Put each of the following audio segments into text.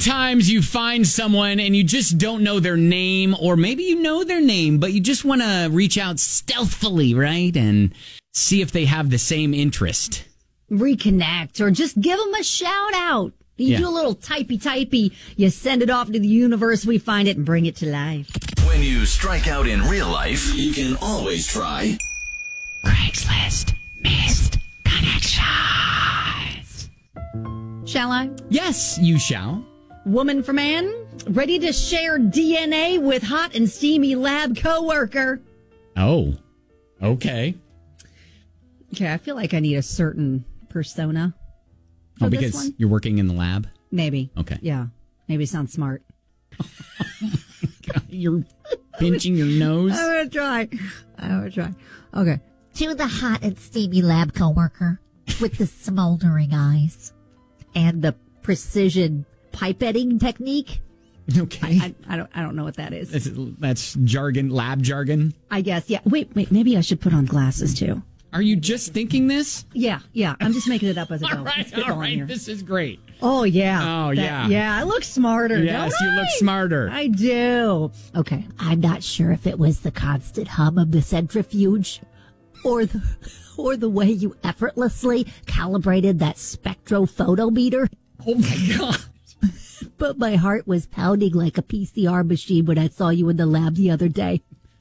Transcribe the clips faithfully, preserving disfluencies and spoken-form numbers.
Sometimes you find someone and you just don't know their name, or maybe you know their name, but you just want to reach out stealthily, right? And see if they have the same interest. Reconnect, or just give them a shout out. You Yeah. do a little typey typey, you send it off to the universe, we find it and bring it to life. When you strike out in real life, you can always try Craigslist missed connections. Shall I? Yes, you shall. Woman for man, ready to share D N A with hot and steamy lab coworker. Oh, okay. Okay, I feel like I need a certain persona for Oh, this because one. you're working in the lab? Maybe. Okay. Yeah. Maybe sounds smart. You're pinching your nose? I'm going to try. I'm going to try. Okay. To the hot and steamy lab coworker with the smoldering eyes. And the precision pipetting technique. Okay. I, I don't I don't know what that is. That's, that's jargon, lab jargon. I guess, yeah. Wait, wait, maybe I should put on glasses too. Are you just thinking this? Yeah, yeah. I'm just making it up as I go. All right, Let's get all going right. here. This is great. Oh, yeah. Oh, That- yeah. Yeah, I look smarter, Yes, don't you look I? smarter. I do. Okay. I'm not sure if it was the constant hum of the centrifuge or the, or the way you effortlessly calibrated that spectrophotometer, Oh, my God. but my heart was pounding like a P C R machine when I saw you in the lab the other day.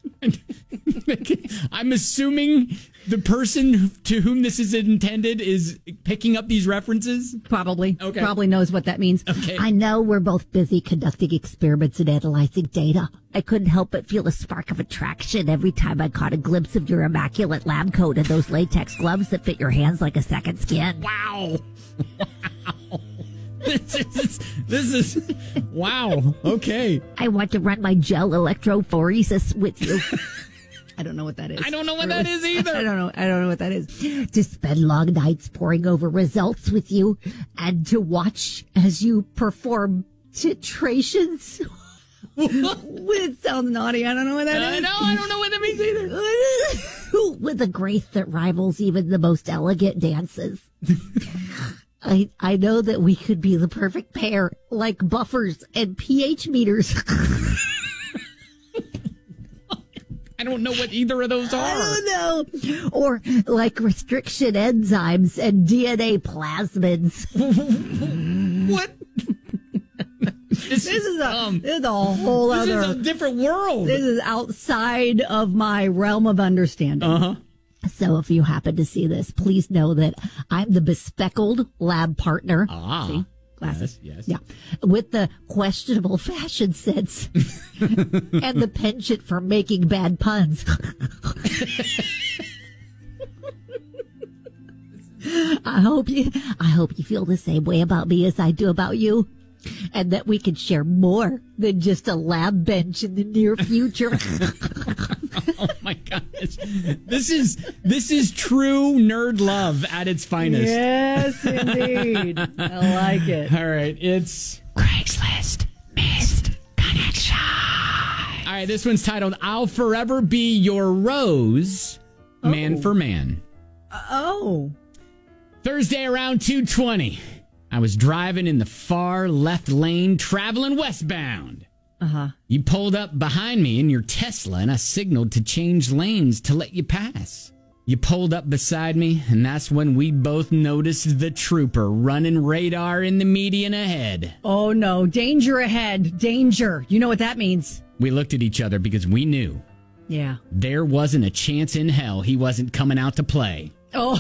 I'm assuming the person to whom this is intended is picking up these references. Probably. Okay. Probably knows what that means. Okay. I know we're both busy conducting experiments and analyzing data. I couldn't help but feel a spark of attraction every time I caught a glimpse of your immaculate lab coat and those latex gloves that fit your hands like a second skin. Wow. Wow. This is, this is, wow. Okay. I want to run my gel electrophoresis with you. I don't know what that is. I don't know what that is either. I don't know. I don't know what that is. To spend long nights poring over results with you and to watch As you perform titrations. It sounds naughty. I don't know what that I is. know. I don't know what that means either. with a grace that rivals even the most elegant dances. I I know that we could be the perfect pair, like buffers and pH meters. I don't know what either of those I are. don't know. Or like restriction enzymes and D N A plasmids. What? This, This is a um, this is a whole this other. is a different world. This is outside of my realm of understanding. Uh huh. So if you happen to see this, please know that I'm the bespeckled lab partner. Ah. See? Glasses. Yes, yes. Yeah. With the questionable fashion sense and the penchant for making bad puns. I hope you I hope you feel the same way about me as I do about you. And that we can share more than just a lab bench in the near future. Oh my gosh. This is this is true nerd love at its finest. Yes, indeed. I like it. All right, it's Craigslist missed connection. All right, this one's titled "I'll Forever Be Your Rose, Man Oh. for Man." Oh. Thursday around two twenty, I was driving in the far left lane, traveling westbound. Uh-huh. You pulled up behind me in your Tesla, and I signaled to change lanes to let you pass. You pulled up beside me, and that's when we both noticed the trooper running radar in the median ahead. Oh, no. Danger ahead. Danger. You know what that means. We looked at each other because we knew Yeah. there wasn't a chance in hell he wasn't coming out to play. Oh.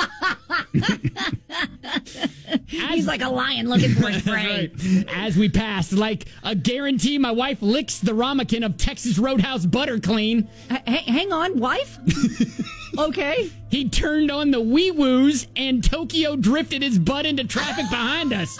He's like a lion looking for his prey. Right. As we passed, like a guarantee, my wife licks the ramekin of Texas Roadhouse butter clean. H- hang on, wife? Okay. He turned on the wee-woos and Tokyo drifted his butt into traffic behind us.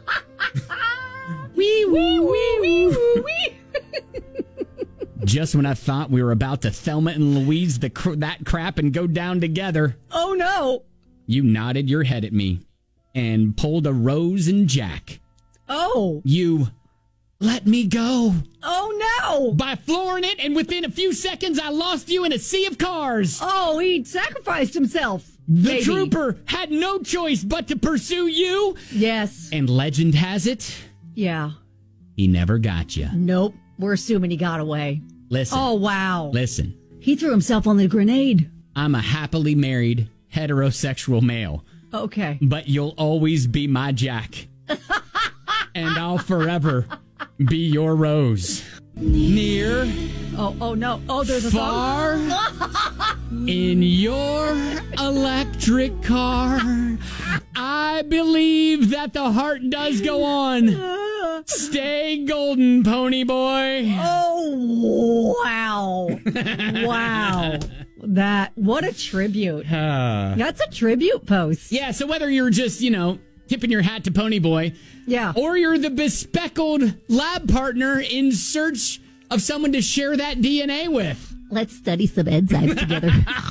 Wee-woo, wee-woo, wee. Just when I thought we were about to Thelma and Louise the cr- that crap and go down together, Oh, no. you nodded your head at me and pulled a Rose and Jack. Oh. You let me go Oh, no. by flooring it, and within a few seconds, I lost you in a sea of cars. Oh, he sacrificed himself. The Maybe. trooper had no choice but to pursue you. Yes. And legend has it, Yeah. He never got you. Nope. We're assuming he got away. Listen. Oh, wow. Listen. He threw himself on the grenade. I'm a happily married heterosexual male. Okay. But you'll always be my Jack. And I'll forever be your Rose. Near. Oh, oh no. Oh, there's a far song. In your electric car. I believe that the heart does go on. Stay golden, pony boy. Oh, wow. Wow. That, what a tribute. Uh, That's a tribute post. yeah, so whether you're just, you know, tipping your hat to Pony Boy, yeah, or you're the bespeckled lab partner in search of someone to share that D N A with. Let's study some enzymes together.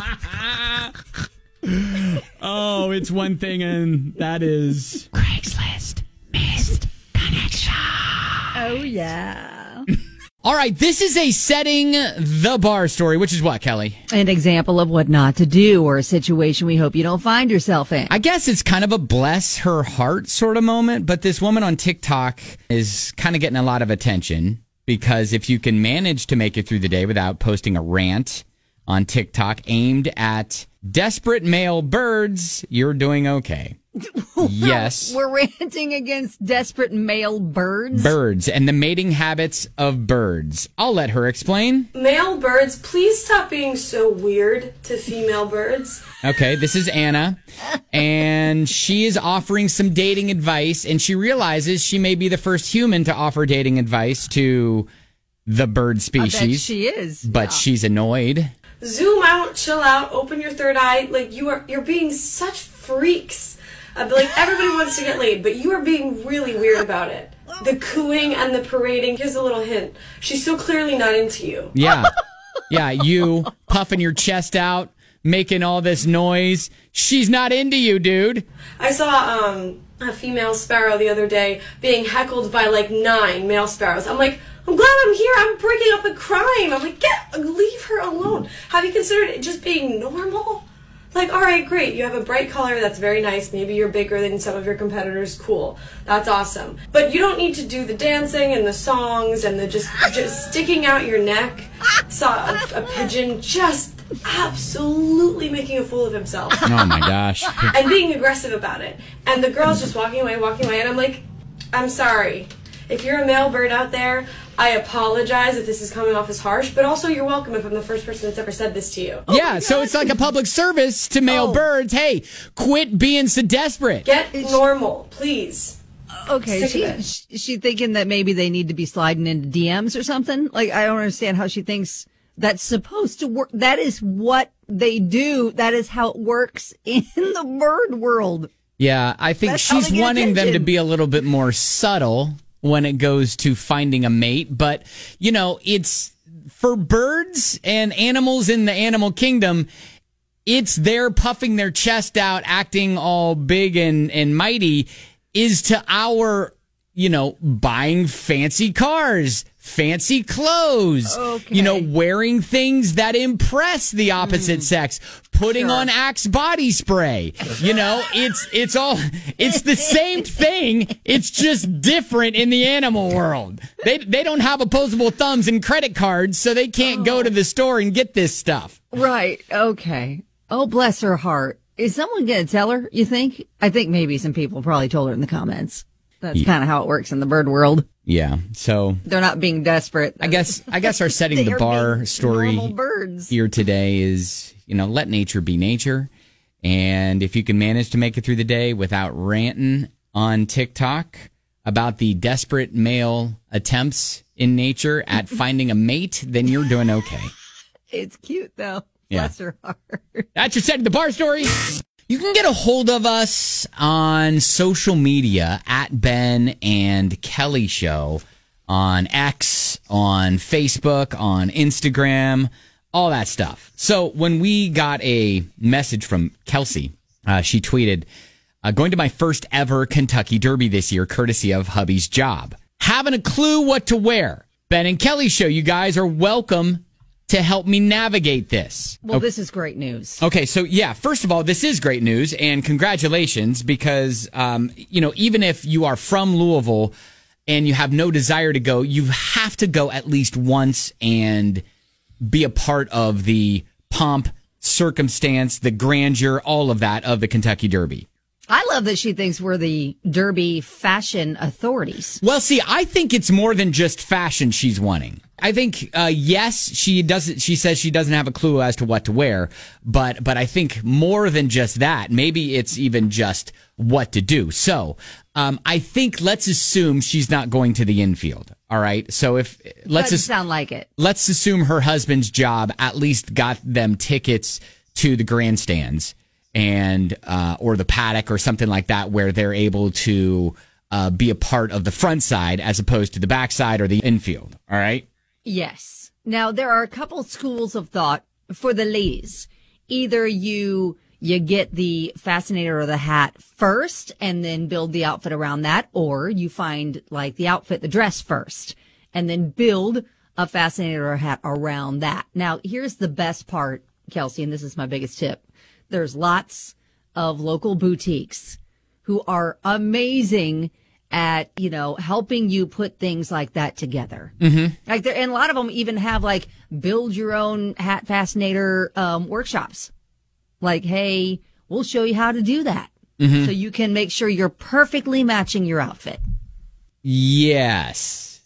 Oh, it's one thing, and that is Craigslist missed connection. Oh, yeah. All right, this is a setting the bar story, which is what, Kelly? An example of what not to do, or a situation we hope you don't find yourself in. I guess it's kind of a bless her heart sort of moment, but this woman on TikTok is kind of getting a lot of attention because if you can manage to make it through the day without posting a rant on TikTok aimed at desperate male birds, you're doing okay. Yes. We're ranting against desperate male birds. Birds and the mating habits of birds. I'll let her explain. Male birds, please stop being so weird to female birds. Okay, this is Anna, and she is offering some dating advice, and she realizes she may be the first human to offer dating advice to the bird species. I bet she is. But yeah. she's annoyed. Zoom out, chill out, open your third eye. Like, you are, you're being such freaks. Uh, like, everybody wants to get laid, but you are being really weird about it. The cooing and the parading. Here's a little hint. She's so clearly not into you. Yeah. Yeah, you puffing your chest out, making all this noise. She's not into you, dude. I saw um, a female sparrow the other day being heckled by, like, nine male sparrows. I'm like, I'm glad I'm here. I'm breaking up a crime. I'm like, get, leave her alone. Have you considered it just being normal? Like, all right, great. You have a bright color. That's very nice. Maybe you're bigger than some of your competitors. Cool. That's awesome. But you don't need to do the dancing and the songs and the just just sticking out your neck. Saw a, a pigeon just absolutely making a fool of himself. Oh, my gosh. And being aggressive about it. And the girl's just walking away, walking away. And I'm like, I'm sorry. If you're a male bird out there, I apologize if this is coming off as harsh, but also you're welcome if I'm the first person that's ever said this to you. Yeah, so it's like a public service to male Oh. birds. Hey, quit being so desperate. Get normal, please. Okay, Sick she, of it. she she thinking that maybe they need to be sliding into D Ms or something. Like, I don't understand how she thinks that's supposed to work. That is what they do. That is how it works in the bird world. Yeah, I think That's how she's they get wanting them to attention. be a little bit more subtle when it goes to finding a mate. But, you know, it's for birds and animals in the animal kingdom, it's their puffing their chest out, acting all big and, and mighty is to our, you know, buying fancy cars, fancy clothes, Okay. you know, wearing things that impress the opposite sex, putting Sure. on Axe body spray. You know, it's it's all it's the same thing. It's just different in the animal world. They they don't have opposable thumbs and credit cards, so they can't go to the store and get this stuff. Right. Okay. Oh, bless her heart. Is someone going to tell her, you think? I think maybe some people probably told her in the comments. That's kind of how it works in the bird world. Yeah. So They're not being desperate. I guess I guess our setting the They're bar being story normal birds. here today is, you know, let nature be nature. And if you can manage to make it through the day without ranting on TikTok about the desperate male attempts in nature at finding a mate, then you're doing okay. It's cute, though. Yeah. Bless her heart. That's your setting the bar story. You can get a hold of us on social media at Ben and Kelly Show on X, on Facebook, on Instagram, all that stuff. So when we got a message from Kelsey, uh, she tweeted, uh, going to my first ever Kentucky Derby this year, courtesy of hubby's job. Having a clue what to wear. Ben and Kelly Show, you guys are welcome to help me navigate this. Well, this is great news. Okay, so yeah, first of all, this is great news and congratulations because, um, you know, even if you are from Louisville, and you have no desire to go, you have to go at least once and be a part of the pomp, circumstance, the grandeur, all of that of the Kentucky Derby. I love that she thinks we're the Derby fashion authorities. Well, see, I think it's more than just fashion she's wanting. I think, uh, yes, she doesn't. She says she doesn't have a clue as to what to wear, but but I think more than just that. Maybe it's even just what to do. So um, I think let's assume she's not going to the infield. All right. So if let's Doesn't as- sound like it. let's assume her husband's job at least got them tickets to the grandstands and uh, or the paddock or something like that, where they're able to uh, be a part of the front side as opposed to the backside or the infield. All right. Yes. Now, there are a couple schools of thought for the ladies. Either you you get the fascinator or the hat first and then build the outfit around that, or you find like the outfit, the dress first, and then build a fascinator or hat around that. Now, here's the best part, Kelsey, and this is my biggest tip. There's lots of local boutiques who are amazing at, you know, helping you put things like that together. Mm-hmm. Like there, and a lot of them even have like build your own hat fascinator um, workshops. Like, hey, we'll show you how to do that. Mm-hmm. So you can make sure you're perfectly matching your outfit. Yes.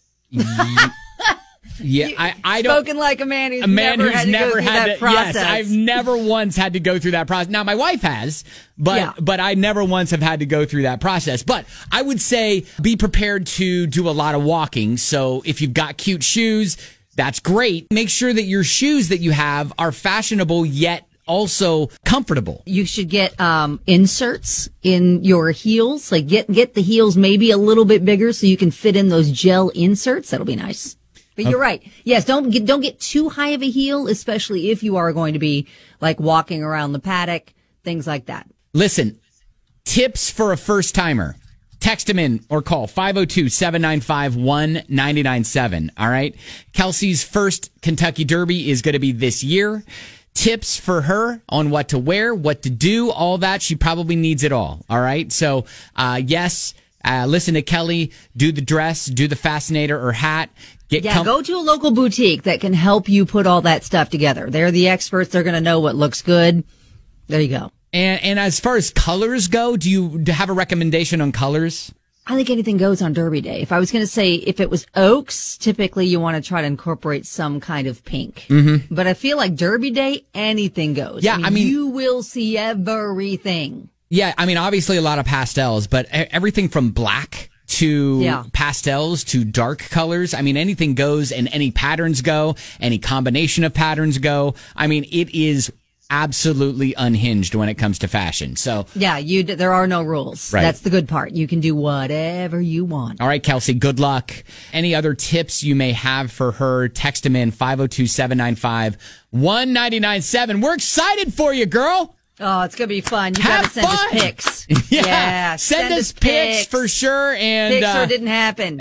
Yeah, I, I don't. Spoken like a man who's a man never who's had to never go through had that to. process. Yes, I've never once had to go through that process. Now, my wife has, but Yeah. but I never once have had to go through that process. But I would say be prepared to do a lot of walking. So if you've got cute shoes, that's great. Make sure that your shoes that you have are fashionable yet also comfortable. You should get um, inserts in your heels. Like get get the heels maybe a little bit bigger so you can fit in those gel inserts. That'll be nice. But you're right. Yes, don't get don't get too high of a heel, especially if you are going to be like walking around the paddock, things like that. Listen, tips for a first timer. Text them in or call five oh two, seven nine five, one nine nine seven. All right. Kelsey's first Kentucky Derby is going to be this year. Tips for her on what to wear, what to do, all that. She probably needs it all. All right. So, uh, yes, uh, listen to Kelly, do the dress, do the fascinator or hat. Get Yeah, com- go to a local boutique that can help you put all that stuff together. They're the experts. They're going to know what looks good. There you go. And, and as far as colors go, do you do you have a recommendation on colors? I think anything goes on Derby Day. If I was going to say, if it was Oaks, typically you want to try to incorporate some kind of pink. Mm-hmm. But I feel like Derby Day, anything goes. Yeah, I mean- you will see everything. Yeah, I mean, obviously a lot of pastels, but e- everything from black to Yeah. pastels to dark colors. I mean, anything goes and any patterns go, any combination of patterns go. I mean, it is absolutely unhinged when it comes to fashion. So, Yeah, you. d- there are no rules. Right. That's the good part. You can do whatever you want. all right, Kelsey, good luck. Any other tips you may have for her, text them in five oh two, seven nine five, one nine nine seven. We're excited for you, girl. Oh, it's going to be fun. You Have got to send fun. us pics. Yeah, send, us pics for sure. And Pics or uh, it didn't happen.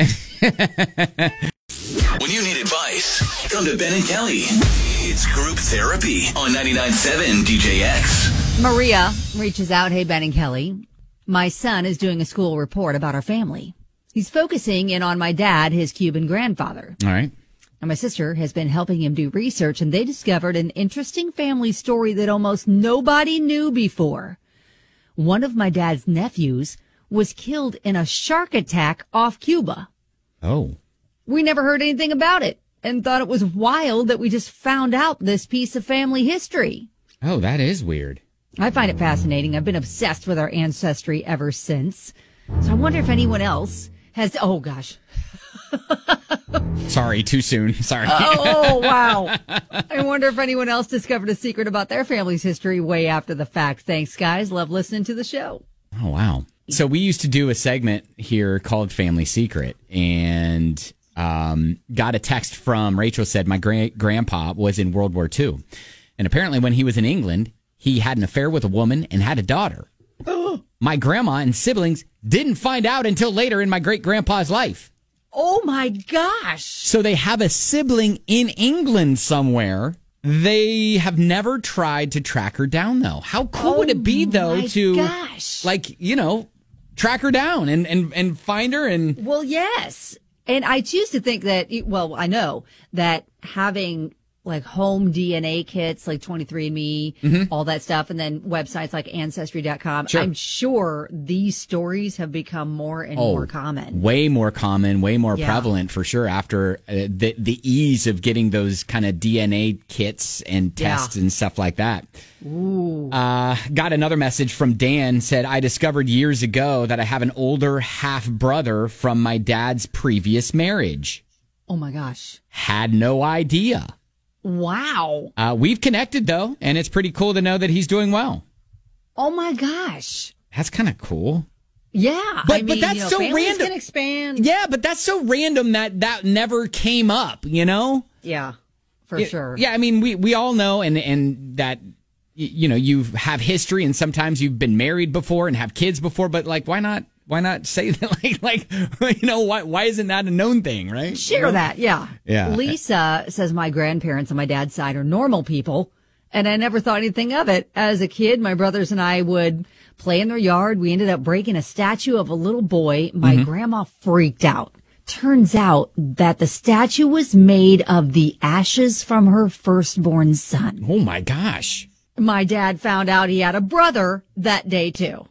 When you need advice, come to Ben and Kelly. It's group therapy on ninety-nine point seven D J X. Maria reaches out. Hey, Ben and Kelly. My son is doing a school report about our family. He's focusing in on my dad, his Cuban grandfather. all right. And my sister has been helping him do research, and they discovered an interesting family story that almost nobody knew before. One of my dad's nephews was killed in a shark attack off Cuba. Oh. We never heard anything about it and thought it was wild that we just found out this piece of family history. Oh, that is weird. I find it fascinating. I've been obsessed with our ancestry ever since. So I wonder if anyone else has, oh gosh. Sorry, too soon. Sorry. Oh, wow. I wonder if anyone else discovered a secret about their family's history way after the fact. Thanks, guys. Love listening to the show. Oh, wow. So we used to do a segment here called Family Secret, and um, got a text from Rachel, said my great grandpa was in World War Two. And apparently when he was in England, he had an affair with a woman and had a daughter. My grandma and siblings didn't find out until later in my great grandpa's life. Oh, my gosh. So they have a sibling in England somewhere. They have never tried to track her down, though. How cool would it be, though, my to gosh. like, you know, track her down and, and, and find her. And Well, yes. And I choose to think that, well, I know that having like home D N A kits like twenty-three and me, mm-hmm. all that stuff, and then websites like Ancestry dot com, sure. I'm sure these stories have become more and oh, more common. Way more common, way more yeah. prevalent for sure after uh, the, the ease of getting those kind of D N A kits and tests yeah. and stuff like that. Ooh. Uh, got another message from Dan, said, I discovered years ago that I have an older half brother from my dad's previous marriage. Oh my gosh. Had no idea. Wow. Uh, we've connected, though, and it's pretty cool to know that he's doing well. Oh, my gosh. That's kind of cool. Yeah. But, I mean, but that's you know, so families random. Can expand. Yeah, but that's so random that that never came up, you know? Yeah, for it, sure. Yeah, I mean, we, we all know and, and that, you know, you have history and sometimes you've been married before and have kids before, but, like, why not? Why not say that? Like, like, you know, why why isn't that a known thing, right? Share you know? that, yeah. Yeah. Lisa says my grandparents on my dad's side are normal people, and I never thought anything of it. As a kid, my brothers and I would play in their yard. We ended up breaking a statue of a little boy. My mm-hmm. grandma freaked out. Turns out that the statue was made of the ashes from her firstborn son. Oh, my gosh. My dad found out he had a brother that day, too.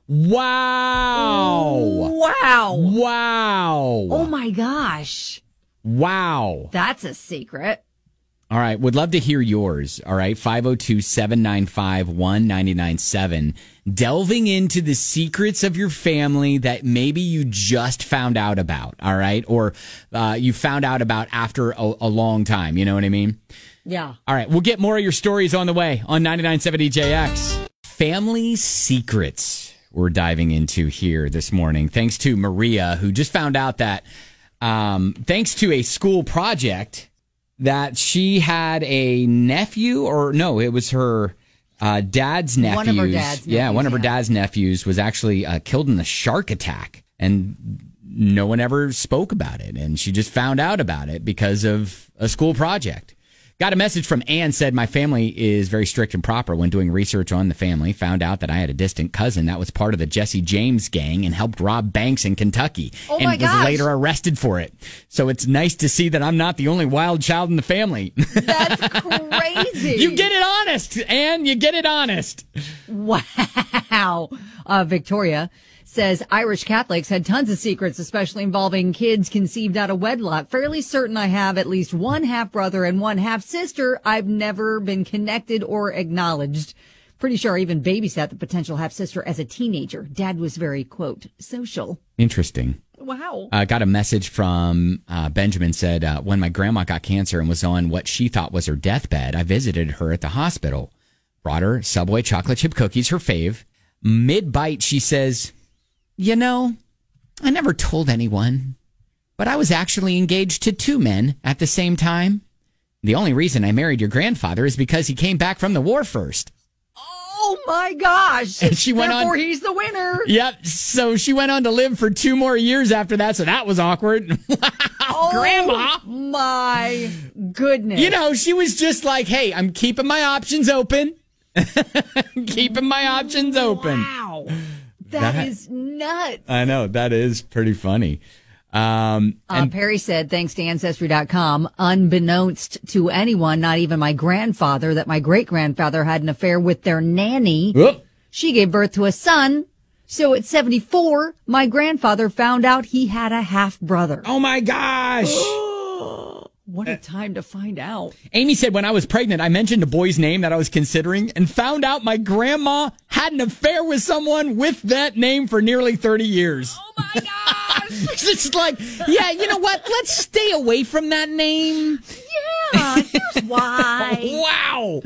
Wow. Wow. Wow. Oh, my gosh. Wow. That's a secret. All right. Would love to hear yours. All right. five oh two, seven nine five, one nine nine seven. Delving into the secrets of your family that maybe you just found out about. All right. Or uh, you found out about after a, a long time. You know what I mean? Yeah. All right. We'll get more of your stories on the way on ninety-nine point seven D J X. Family secrets we're diving into here this morning. Thanks to Maria, who just found out that um, thanks to a school project that she had a nephew, or no, it was her uh, dad's nephews. One of her dad's nephews. Yeah, one of her yeah. dad's nephews was actually uh, killed in a shark attack. And no one ever spoke about it. And she just found out about it because of a school project. Got a message from Ann, said, my family is very strict and proper. When doing research on the family, found out that I had a distant cousin that was part of the Jesse James gang and helped rob banks in Kentucky oh and my was gosh. later arrested for it. So it's nice to see that I'm not the only wild child in the family. That's crazy. You get it honest, Ann. You get it honest. Wow. Uh, Victoria says Irish Catholics had tons of secrets, especially involving kids conceived out of wedlock. Fairly certain I have at least one half brother and one half sister. I've never been connected or acknowledged. Pretty sure I even babysat the potential half sister as a teenager. Dad was very, quote, social. Interesting. Wow. I uh, got a message from uh, Benjamin, said, uh, when my grandma got cancer and was on what she thought was her deathbed, I visited her at the hospital. Brought her Subway chocolate chip cookies, her fave. Mid-bite, she says, you know, I never told anyone, but I was actually engaged to two men at the same time. The only reason I married your grandfather is because he came back from the war first. Oh, my gosh. And she went Therefore, on. he's the winner. Yep. So she went on to live for two more years after that. So that was awkward. Wow, oh, Grandma. My goodness. You know, she was just like, hey, I'm keeping my options open. keeping my options open. Wow. that, that is nuts. I know. That is pretty funny. Um, and uh, Perry said, thanks to Ancestry dot com, unbeknownst to anyone, not even my grandfather, that my great-grandfather had an affair with their nanny. Whoop. She gave birth to a son. So at seventy-four, my grandfather found out he had a half-brother. Oh, my gosh. What a time to find out. Amy said, when I was pregnant, I mentioned a boy's name that I was considering and found out my grandma had an affair with someone with that name for nearly thirty years. Oh, my gosh. It's like, yeah, you know what? Let's stay away from that name. Yeah, here's why. Wow.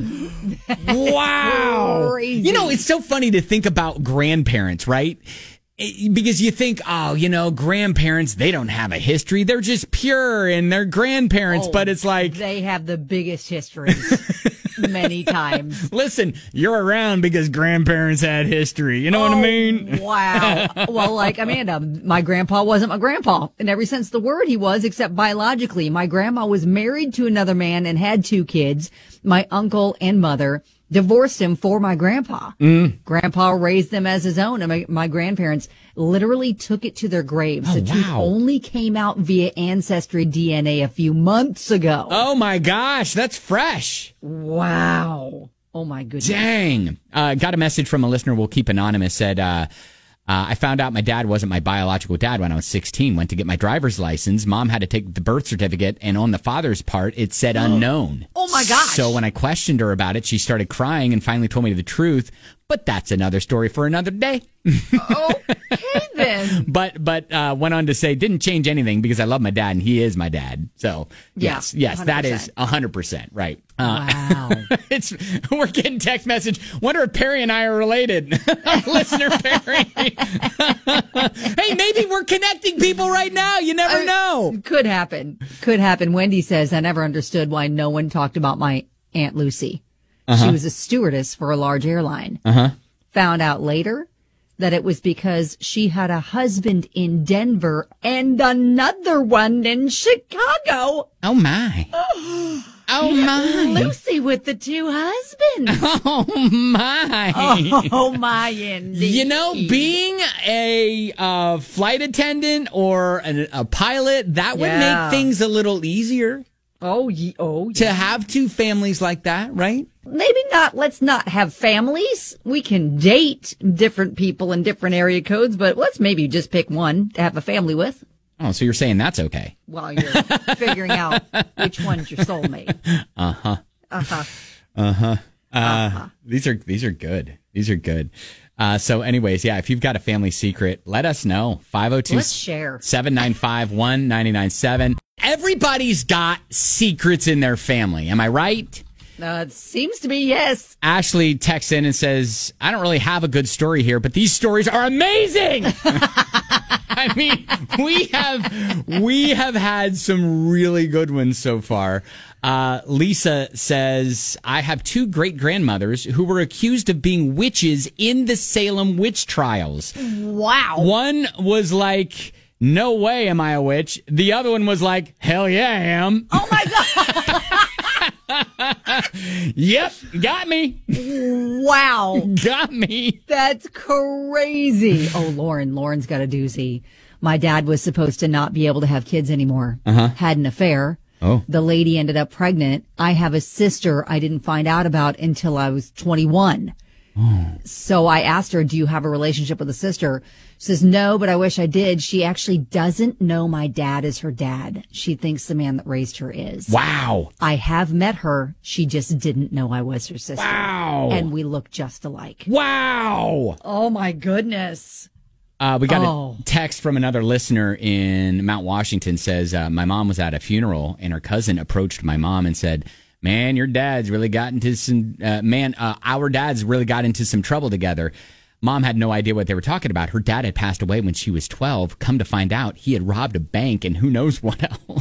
Wow. Crazy. You know, it's so funny to think about grandparents, right? Because you think, oh, you know, grandparents, they don't have a history. They're just pure and they're grandparents. Oh, but it's like, they have the biggest histories many times. Listen, you're around because grandparents had history. You know oh, what I mean? Wow. Well, like Amanda, my grandpa wasn't my grandpa in every sense of the word. He was, except biologically. My grandma was married to another man and had two kids. My uncle and mother divorced him for my grandpa. Mm. Grandpa raised them as his own, and my, my grandparents literally took it to their graves. Oh, the truth wow. only came out via Ancestry D N A a few months ago. Oh, my gosh. That's fresh. Wow. Oh, my goodness. Dang. Uh, got a message from a listener we'll keep anonymous. Said, uh, uh, I found out my dad wasn't my biological dad when I was sixteen. Went to get my driver's license. Mom had to take the birth certificate, and on the father's part, it said unknown. Oh, my gosh. So when I questioned her about it, she started crying and finally told me the truth. But that's another story for another day. Okay, then. But but uh, went on to say, didn't change anything because I love my dad and he is my dad. So Yeah, yes, yes, one hundred percent. that is one hundred percent right. Uh, Wow. it's we're getting text message. Wonder if Perry and I are related. Listener Perry. Hey, maybe we're connecting people right now. You never I- know. Could happen. Could happen. Wendy says, I never understood why no one talked about my Aunt Lucy. She was a stewardess for a large airline. Uh-huh. Found out later that it was because she had a husband in Denver and another one in Chicago. Oh my. Oh my. Lucy with the two husbands. Oh my. Oh, my, indeed. You know, being a uh, flight attendant or an, a pilot, that would Yeah. make things a little easier Oh, ye- oh, to yeah. have two families like that, right? Maybe not. Let's not have families. We can date different people in different area codes, but let's maybe just pick one to have a family with Oh, so you're saying that's okay. while you're figuring out which one's your soulmate. Uh-huh. Uh-huh. Uh-huh. Uh, these are these are good. These are good. Uh, so anyways, yeah, if you've got a family secret, let us know. five oh two, Let's share. seven nine five, one nine nine seven. Everybody's got secrets in their family. Am I right? Uh, it seems to be yes. Ashley texts in and says, I don't really have a good story here, but these stories are amazing. I mean, we have we have had some really good ones so far. Uh, Lisa says, I have two great grandmothers who were accused of being witches in the Salem witch trials. Wow. One was like, no way am I a witch. The other one was like, hell yeah, I am. Oh, my God. Yep, got me. Wow. Got me. That's crazy. Oh, Lauren. Lauren's got a doozy. My dad was supposed to not be able to have kids anymore. Uh-huh. Had an affair. Oh. The lady ended up pregnant. I have a sister I didn't find out about until I was twenty-one. Oh. So I asked her, do you have a relationship with a sister? She says, no, but I wish I did. She actually doesn't know my dad is her dad. She thinks the man that raised her is. Wow. I have met her. She just didn't know I was her sister. Wow. And we look just alike. Wow. Oh, my goodness. Uh, we got Oh. a text from another listener in Mount Washington. Says, uh, my mom was at a funeral and her cousin approached my mom and said, man, your dad's really got into some, uh, man, uh, our dads really got into some trouble together. Mom had no idea what they were talking about. Her dad had passed away when she was twelve. Come to find out, he had robbed a bank and who knows what else.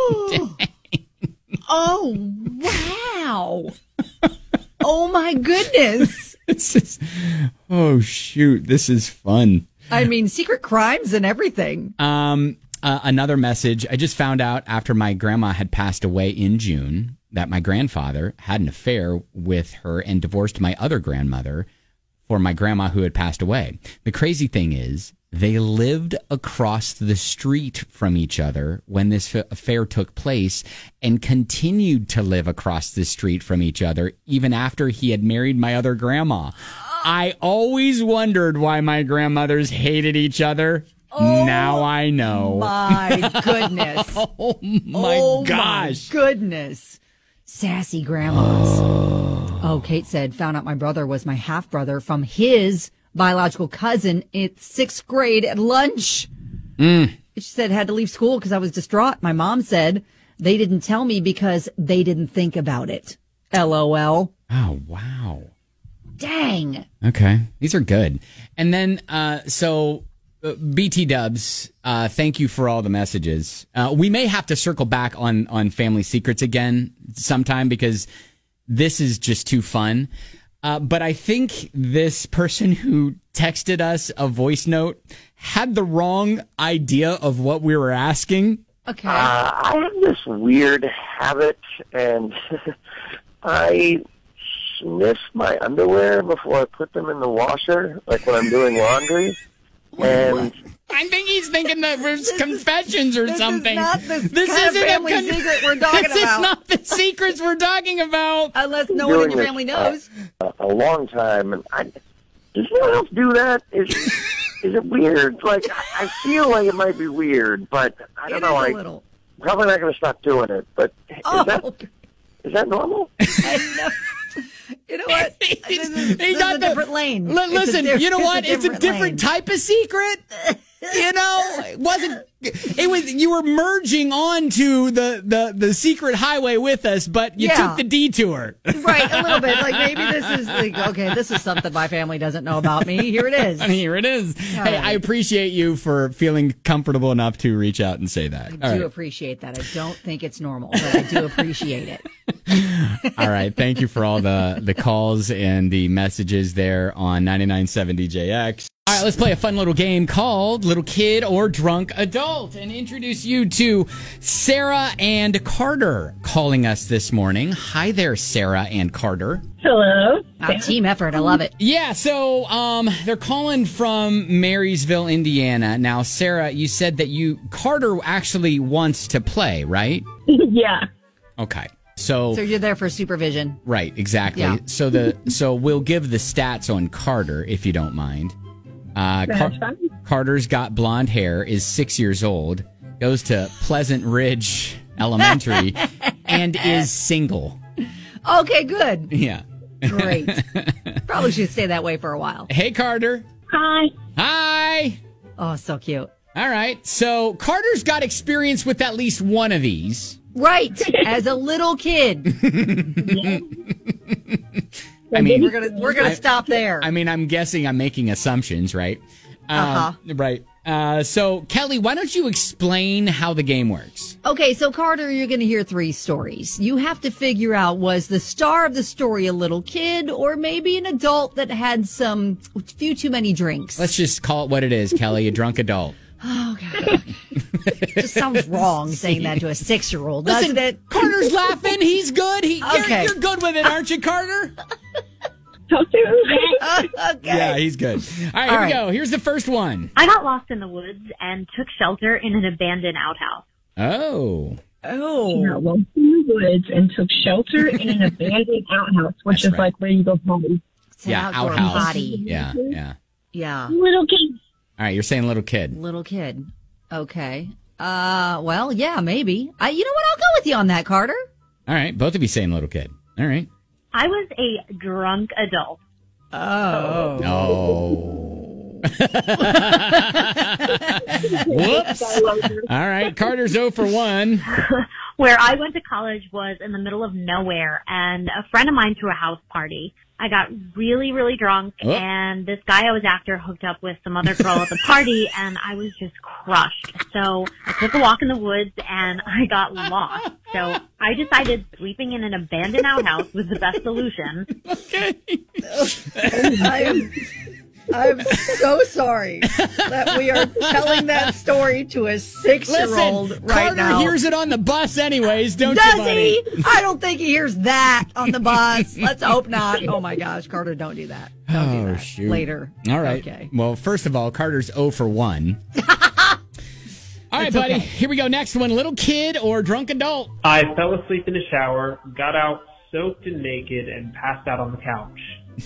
Oh, wow. Oh, my goodness. It's just, oh, shoot. This is fun. I mean, secret crimes and everything. Um, uh, another message. I just found out after my grandma had passed away in June that my grandfather had an affair with her and divorced my other grandmother for my grandma who had passed away. The crazy thing is they lived across the street from each other when this affair took place and continued to live across the street from each other even after he had married my other grandma. I always wondered why my grandmothers hated each other. Oh, now I know. My goodness. Oh my oh, gosh. My goodness. Sassy grandmas. Oh, Kate said, found out my brother was my half brother from his biological cousin in sixth grade at lunch. Mm. She said, had to leave school because I was distraught. My mom said they didn't tell me because they didn't think about it. L O L. Oh, wow. Dang. Okay. These are good. And then, uh, so uh, B T Dubs, uh, thank you for all the messages. Uh, we may have to circle back on, on family secrets again sometime because this is just too fun. Uh, but I think this person who texted us a voice note had the wrong idea of what we were asking. Okay. Uh, I have this weird habit, and I sniff my underwear before I put them in the washer, like when I'm doing laundry. And I think he's thinking that there's confessions or This something. is not the this kind of isn't family a con- secret we're talking this about. is not the secrets we're talking about. Unless no one in doing your this, family knows. uh, a, a long time, and I, does anyone else do that? Is is it weird? Like I, I feel like it might be weird, but I don't It know. is a I little. probably not going to stop doing it. But Oh, is that is that normal? I know. You know what? This is, He's this is not a the- different lane. Li- It's a listen, diff- you know what? It's a lane. different type of secret. You know, it wasn't. It was you were merging onto the, the, the secret highway with us, but you Yeah. took the detour. Right, a little bit. Like maybe this is like, okay, this is something my family doesn't know about me. Here it is. And here it is. Hey, right. I appreciate you for feeling comfortable enough to reach out and say that. I All do right. appreciate that. I don't think it's normal, but I do appreciate it. All right. Thank you for all the, the calls and the messages there on ninety-nine point seven D J X. All right, let's play a fun little game called Little Kid or Drunk Adult and introduce you to Sarah and Carter calling us this morning. Hi there, Sarah and Carter. Hello. Ah, team effort. I love it. Yeah, so um, they're calling from Marysville, Indiana. Now, Sarah, you said that you Carter actually wants to play, right? Yeah. Okay. So, So you're there for supervision. right, exactly. Yeah. So the so we'll give the stats on Carter if you don't mind. Uh, Car- That's fine. Carter's got blonde hair, is six years old, goes to Pleasant Ridge Elementary, and is single. Okay, good. Yeah. Great. Probably should stay that way for a while. Hey, Carter. Hi. Hi. Oh, so cute. All right. So Carter's got experience with at least one of these. Right. As a little kid. I mean, We're gonna we're gonna I- stop there. I mean, I'm guessing I'm making assumptions, right? Um, Uh-huh. Right. Uh, so, Kelly, why don't you explain how the game works? Okay, so Carter, you're going to hear three stories. You have to figure out, was the star of the story a little kid or maybe an adult that had some few too many drinks? Let's just call it what it is, Kelly, a drunk adult. Oh, God. Just sounds wrong saying that to a six-year-old, doesn't Listen, it? Carter's laughing. He's good. He, Okay. you're, you're good with it, aren't you, Carter? Talk to you. Okay. Yeah, he's good. All right, All here right. we go. Here's the first one. I got lost in the woods and took shelter in an abandoned outhouse. Oh. Oh. I walked in the woods and took shelter in an abandoned outhouse, which That's is right. like where you go potty. It's an Yeah, outdoor outhouse. potty. Yeah, yeah. Yeah. Little kid. All right, you're saying little kid. Little kid. Okay. Uh, well, yeah, maybe. I, you know what? I'll go with you on that, Carter. All right, both of you saying little kid. All right. I was a drunk adult. Oh. Oh. Whoops. All right, Carter's zero for one. Where I went to college was in the middle of nowhere, and a friend of mine threw a house party. I got really, really drunk, Oh. and this guy I was after hooked up with some other girl at the party, and I was just crushed. So I took a walk in the woods, and I got lost. So I decided sleeping in an abandoned outhouse was the best solution. Okay. I'm, I'm so sorry that we are telling that story to a six-year-old Listen, right Carter now. hears it on the bus anyways, don't Does you, buddy? he? I don't think he hears that on the bus. Let's hope not. Oh my gosh, Carter, don't do that. Don't do Oh, that. shoot. Later. All right. Okay. Well, first of all, Carter's zero for one. All right, It's buddy. okay. Here we go. Next one. Little kid or drunk adult? I fell asleep in the shower, got out soaked and naked, and passed out on the couch.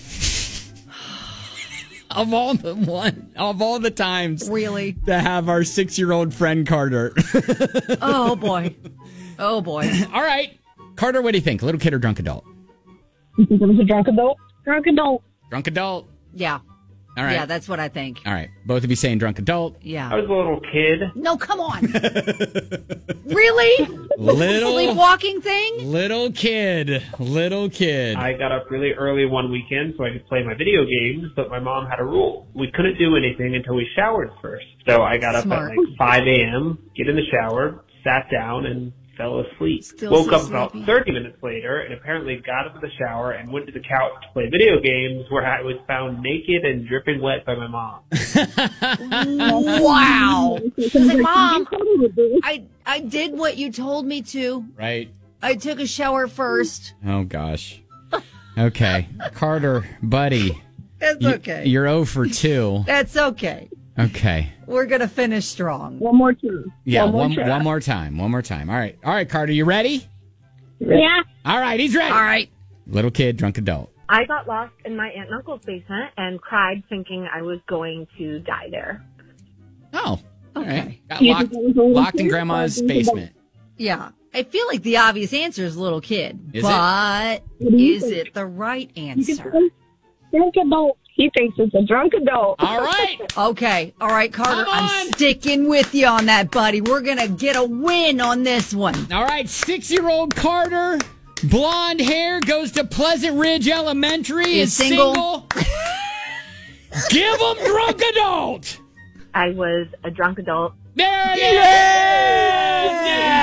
Of all the one, of all the times Really? to have our six-year-old friend Carter. Oh boy. Oh boy. All right. Carter, what do you think? Little kid or drunk adult? You think it was a drunk adult? Drunk adult. Drunk adult. Yeah. All right. Yeah, that's what I think. All right. Both of you saying drunk adult. Yeah. I was a little kid. No, come on. Really? Little Sleepwalking thing? little kid. Little kid. I got up really early one weekend so I could play my video games, but my mom had a rule. We couldn't do anything until we showered first. So I got up Smart. at like five a.m., get in the shower, sat down, and fell asleep. Still Woke so up about sleepy. thirty minutes later and apparently got out of the shower and went to the couch to play video games where I was found naked and dripping wet by my mom. Wow. I was like, Mom, I, I did what you told me to. Right. I took a shower first. Oh, gosh. Okay. Carter, buddy. That's you- okay. You're zero for two. That's okay. Okay. We're going to finish strong. One more time. Yeah, One more one, try. one more time. One more time. All right. All right, Carter, you ready? Yeah. All right, he's ready. All right. Little kid, drunk adult. I got lost in my aunt and uncle's basement and cried thinking I was going to die there. Oh, all Okay. right. Got You locked, think it was locked in okay? grandma's Or do you think basement. Yeah. I feel like the obvious answer is little kid. Is it? but What do you is think? it the right You answer? can drunk adult. He thinks it's a drunk adult. All right. Okay. All right, Carter. Come on. I'm sticking with you on that, buddy. We're going to get a win on this one. All right, six-year-old Carter, blonde hair, goes to Pleasant Ridge Elementary, Is is single. single. Give him drunk adult. I was a drunk adult. There it is.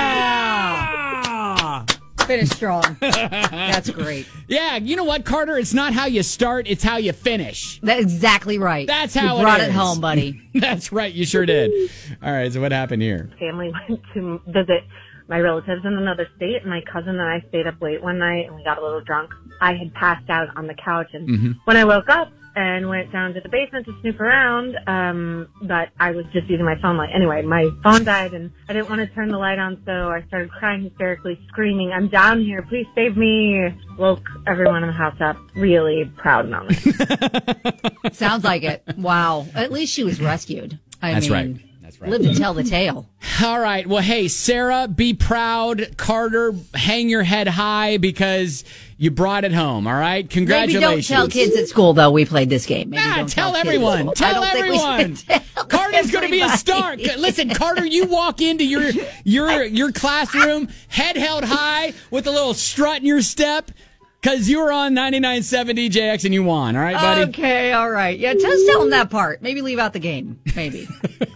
Yeah. Finish strong. That's great. Yeah, you know what, Carter? It's not how you start, it's how you finish. That's exactly right. That's how you brought it it is. home, buddy. That's right, you sure did. All right, so what happened here? Family went to visit my relatives in another state, and my cousin and I stayed up late one night, and we got a little drunk. I had passed out on the couch, and Mm-hmm. when I woke up and went down to the basement to snoop around, um, but I was just using my phone light. Anyway, my phone died, and I didn't want to turn the light on, so I started crying hysterically, screaming, "I'm down here, please save me!" Woke everyone in the house up, really proud moment. Sounds like it. Wow. At least she was rescued. I That's mean, right. That's right. Live to tell the tale. All right. Well, hey, Sarah, be proud. Carter, hang your head high because you brought it home. All right. Maybe Congratulations. don't tell kids at school, though, we played this game. Maybe Nah, don't tell, kids at everyone. school. I Tell don't think we everyone. should tell Carter's going to be a star. everybody. Listen, Carter, you walk into your your your classroom, head held high, with a little strut in your step, because you were on ninety-nine point seven D J X and you won. All right, buddy. Okay, all right. Yeah, just tell them that part. Maybe leave out the game. Maybe.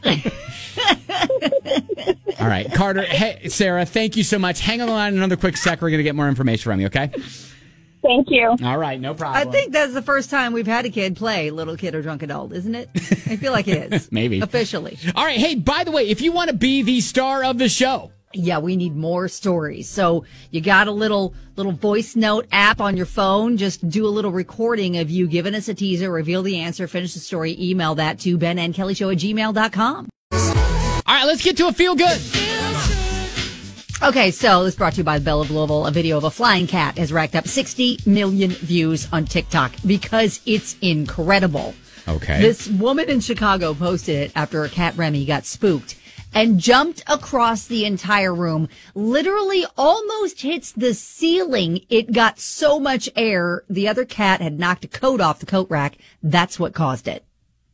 All right, Carter. Hey, Sarah, thank you so much. Hang on the line another quick sec. We're going to get more information from you, okay? Thank you. All right, no I problem. think that's the first time we've had a kid play Little Kid or Drunk Adult, isn't it? I feel like it is. Maybe. Officially. All right, hey, by the way, if you want to be the star of the show, Yeah, we need more stories. So you got a little little voice note app on your phone. Just do a little recording of you giving us a teaser, reveal the answer, finish the story, email that to Ben and Kelly Show at gmail dot com. all right, let's get to a feel good. Okay, so this is brought to you by the Belle of Louisville. A video of a flying cat has racked up sixty million views on TikTok because it's incredible. Okay. This woman in Chicago posted it after her cat Remy got spooked and jumped across the entire room, literally almost hits the ceiling. It got so much air. The other cat had knocked a coat off the coat rack. That's what caused it.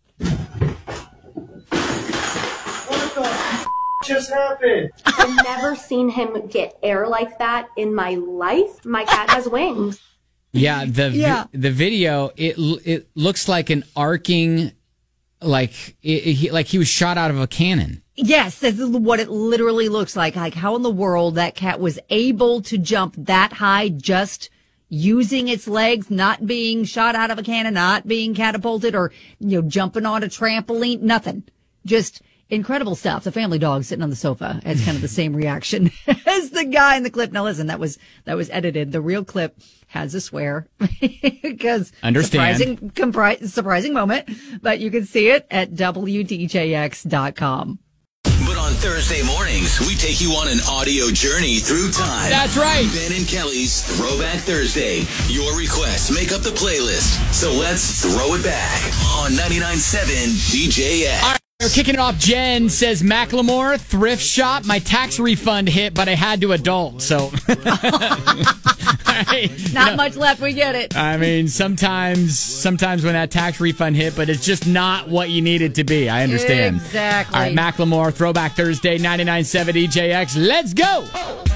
Just happened. I've never seen him get air like that in my life. My cat has wings. Yeah, the vi- Yeah. the video it l- it looks like an arcing, like it, it- he, like he was shot out of a cannon. Yes, that's what it literally looks like. Like how in the world that cat was able to jump that high just using its legs, not being shot out of a cannon, not being catapulted or, you know, jumping on a trampoline, nothing. Just incredible stuff. The family dog sitting on the sofa has kind of the same reaction as the guy in the clip. Now listen, that was, that was edited. The real clip has a swear because Understand. surprising, compri- surprising moment, but you can see it at W D J X dot com. But on Thursday mornings, we take you on an audio journey through time. That's right. Ben and Kelly's Throwback Thursday. Your requests make up the playlist. So let's throw it back on ninety-nine point seven D J X. All right, we're kicking it off. Jen says, Macklemore, thrift shop. My tax refund hit, but I had to adult. So, Right. Not You know, much left. We get it. I mean, sometimes, sometimes when that tax refund hit, but it's just not what you need it to be. I understand. Exactly. All right, Macklemore, Throwback Thursday, ninety-nine point seven D J X. Let's go.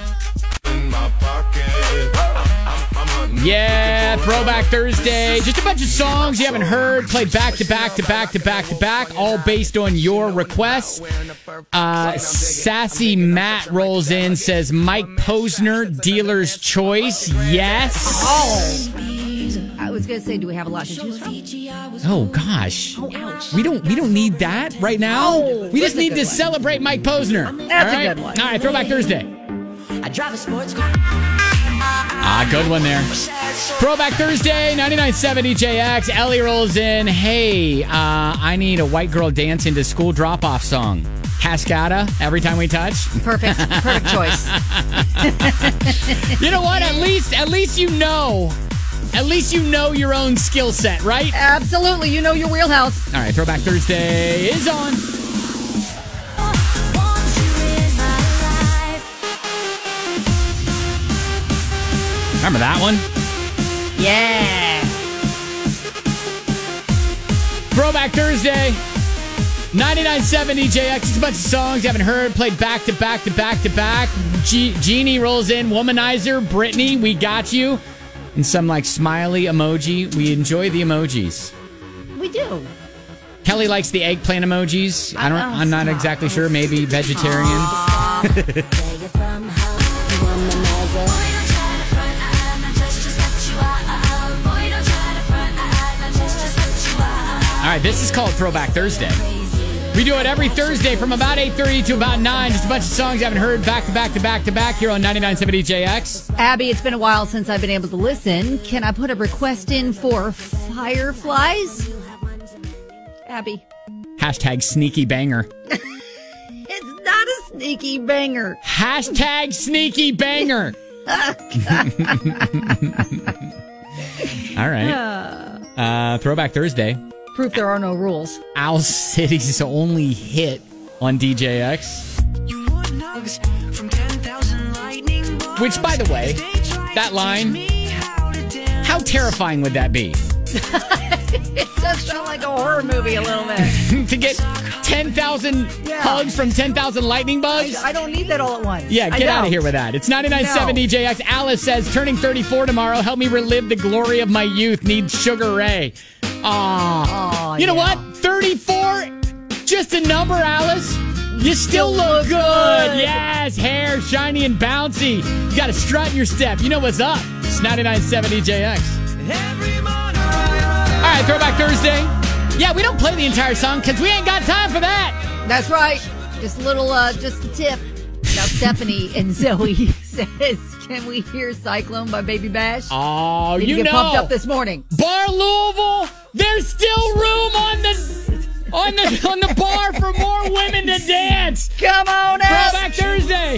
Yeah, Throwback Thursday. Just a bunch of songs you haven't heard, played back to back to back to back to back, all based on your requests. Uh, Sassy Matt rolls in, says Mike Posner, Dealer's Choice. Yes. Oh. I was going to say, do we have a lot to choose from? Oh gosh. Oh, ouch. We don't we don't need that right now. Oh, we just that's a need good to one. celebrate Mike Posner. That's All a right? good one. All right, Throwback Thursday. I drive a sports car. Ah, good one there. Throwback Thursday, ninety-nine point seven E J X. Ellie rolls in. Hey, uh, I need a white girl dancing to school drop-off song. Cascada, Every Time We Touch. Perfect. Perfect choice. You know what? At least, at least you know. At least you know your own skill set, right? Absolutely. You know your wheelhouse. All right, Throwback Thursday is on. Remember that one? Yeah. Throwback Thursday. ninety-nine point seven E J X. It's a bunch of songs you haven't heard, played back to back to back to back. G- Jeannie rolls in. Womanizer. Brittany, We Got You. And some like smiley emoji. We enjoy the emojis. We do. Kelly likes the eggplant emojis. I don't. I I'm not exactly sure. Maybe vegetarian. All right, this is called Throwback Thursday. We do it every Thursday from about eight thirty to about nine. Just a bunch of songs you haven't heard back to back to back to back here on ninety-nine point seven E J X. Abby, it's been a while since I've been able to listen. Can I put a request in for Fireflies? Abby. Hashtag sneaky banger. It's not a sneaky banger. Hashtag sneaky banger. All right. Uh, Throwback Thursday. Proof there are no rules. Owl City's only hit on D J X. Which, by the way, that line, how terrifying would that be? It does sound like a horror movie a little bit. To get ten thousand yeah. hugs from ten thousand lightning bugs? I, I don't need that all at once. Yeah, get out of here with that. It's ninety-nine point seven no. E J X. Alice says, turning thirty-four tomorrow. Help me relive the glory of my youth. Need Sugar Ray. Aw. You know yeah. what? thirty-four, just a number, Alice. You still look good. good. Yes, hair shiny and bouncy. You got a strut in your step. You know what's up. It's ninety-nine point seven E J X. All right, Throwback Thursday. Yeah, we don't play the entire song because we ain't got time for that. That's right. Just a little, uh, just a tip. Now, Stephanie and Zoe says, can we hear Cyclone by Baby Bash? Oh, Did you get know. pumped up this morning. Bar Louisville, there's still room on the on the on the bar for more women to dance. Come on out. Throwback Thursday.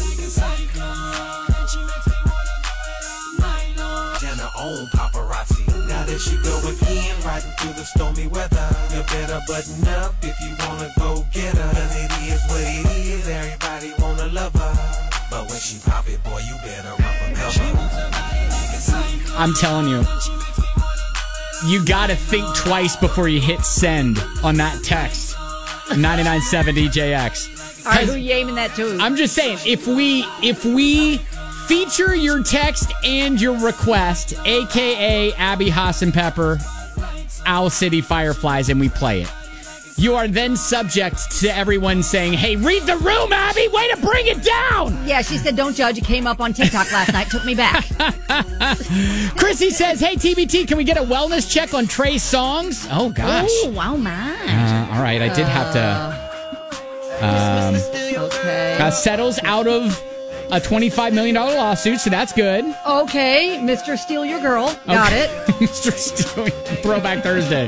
Now that you go again, riding through the stormy weather, you better button up if you wanna go get her. Cause it is what it is, everybody wanna love her. But when she pop it, boy, you better run for cover. I'm telling you, you gotta think twice before you hit send on that text. ninety-nine point seven D J X. All right, who are you aiming that to? I'm just saying, if we if we feature your text and your request, a k a. Abby Hassan Pepper, Owl City Fireflies, and we play it, you are then subject to everyone saying, hey, read the room, Abby! Way to bring it down! Yeah, she said, don't judge. It came up on TikTok last night. Took me back. Chrissy says, hey, T B T, can we get a wellness check on Trey's songs? Oh, gosh. Oh, wow, my. Uh, all right, I did have to... Um, okay. Uh, settles out of a twenty-five million dollars lawsuit, so that's good. Okay, Mister Steal Your Girl. Got okay. it. Mister Steal Throwback Thursday.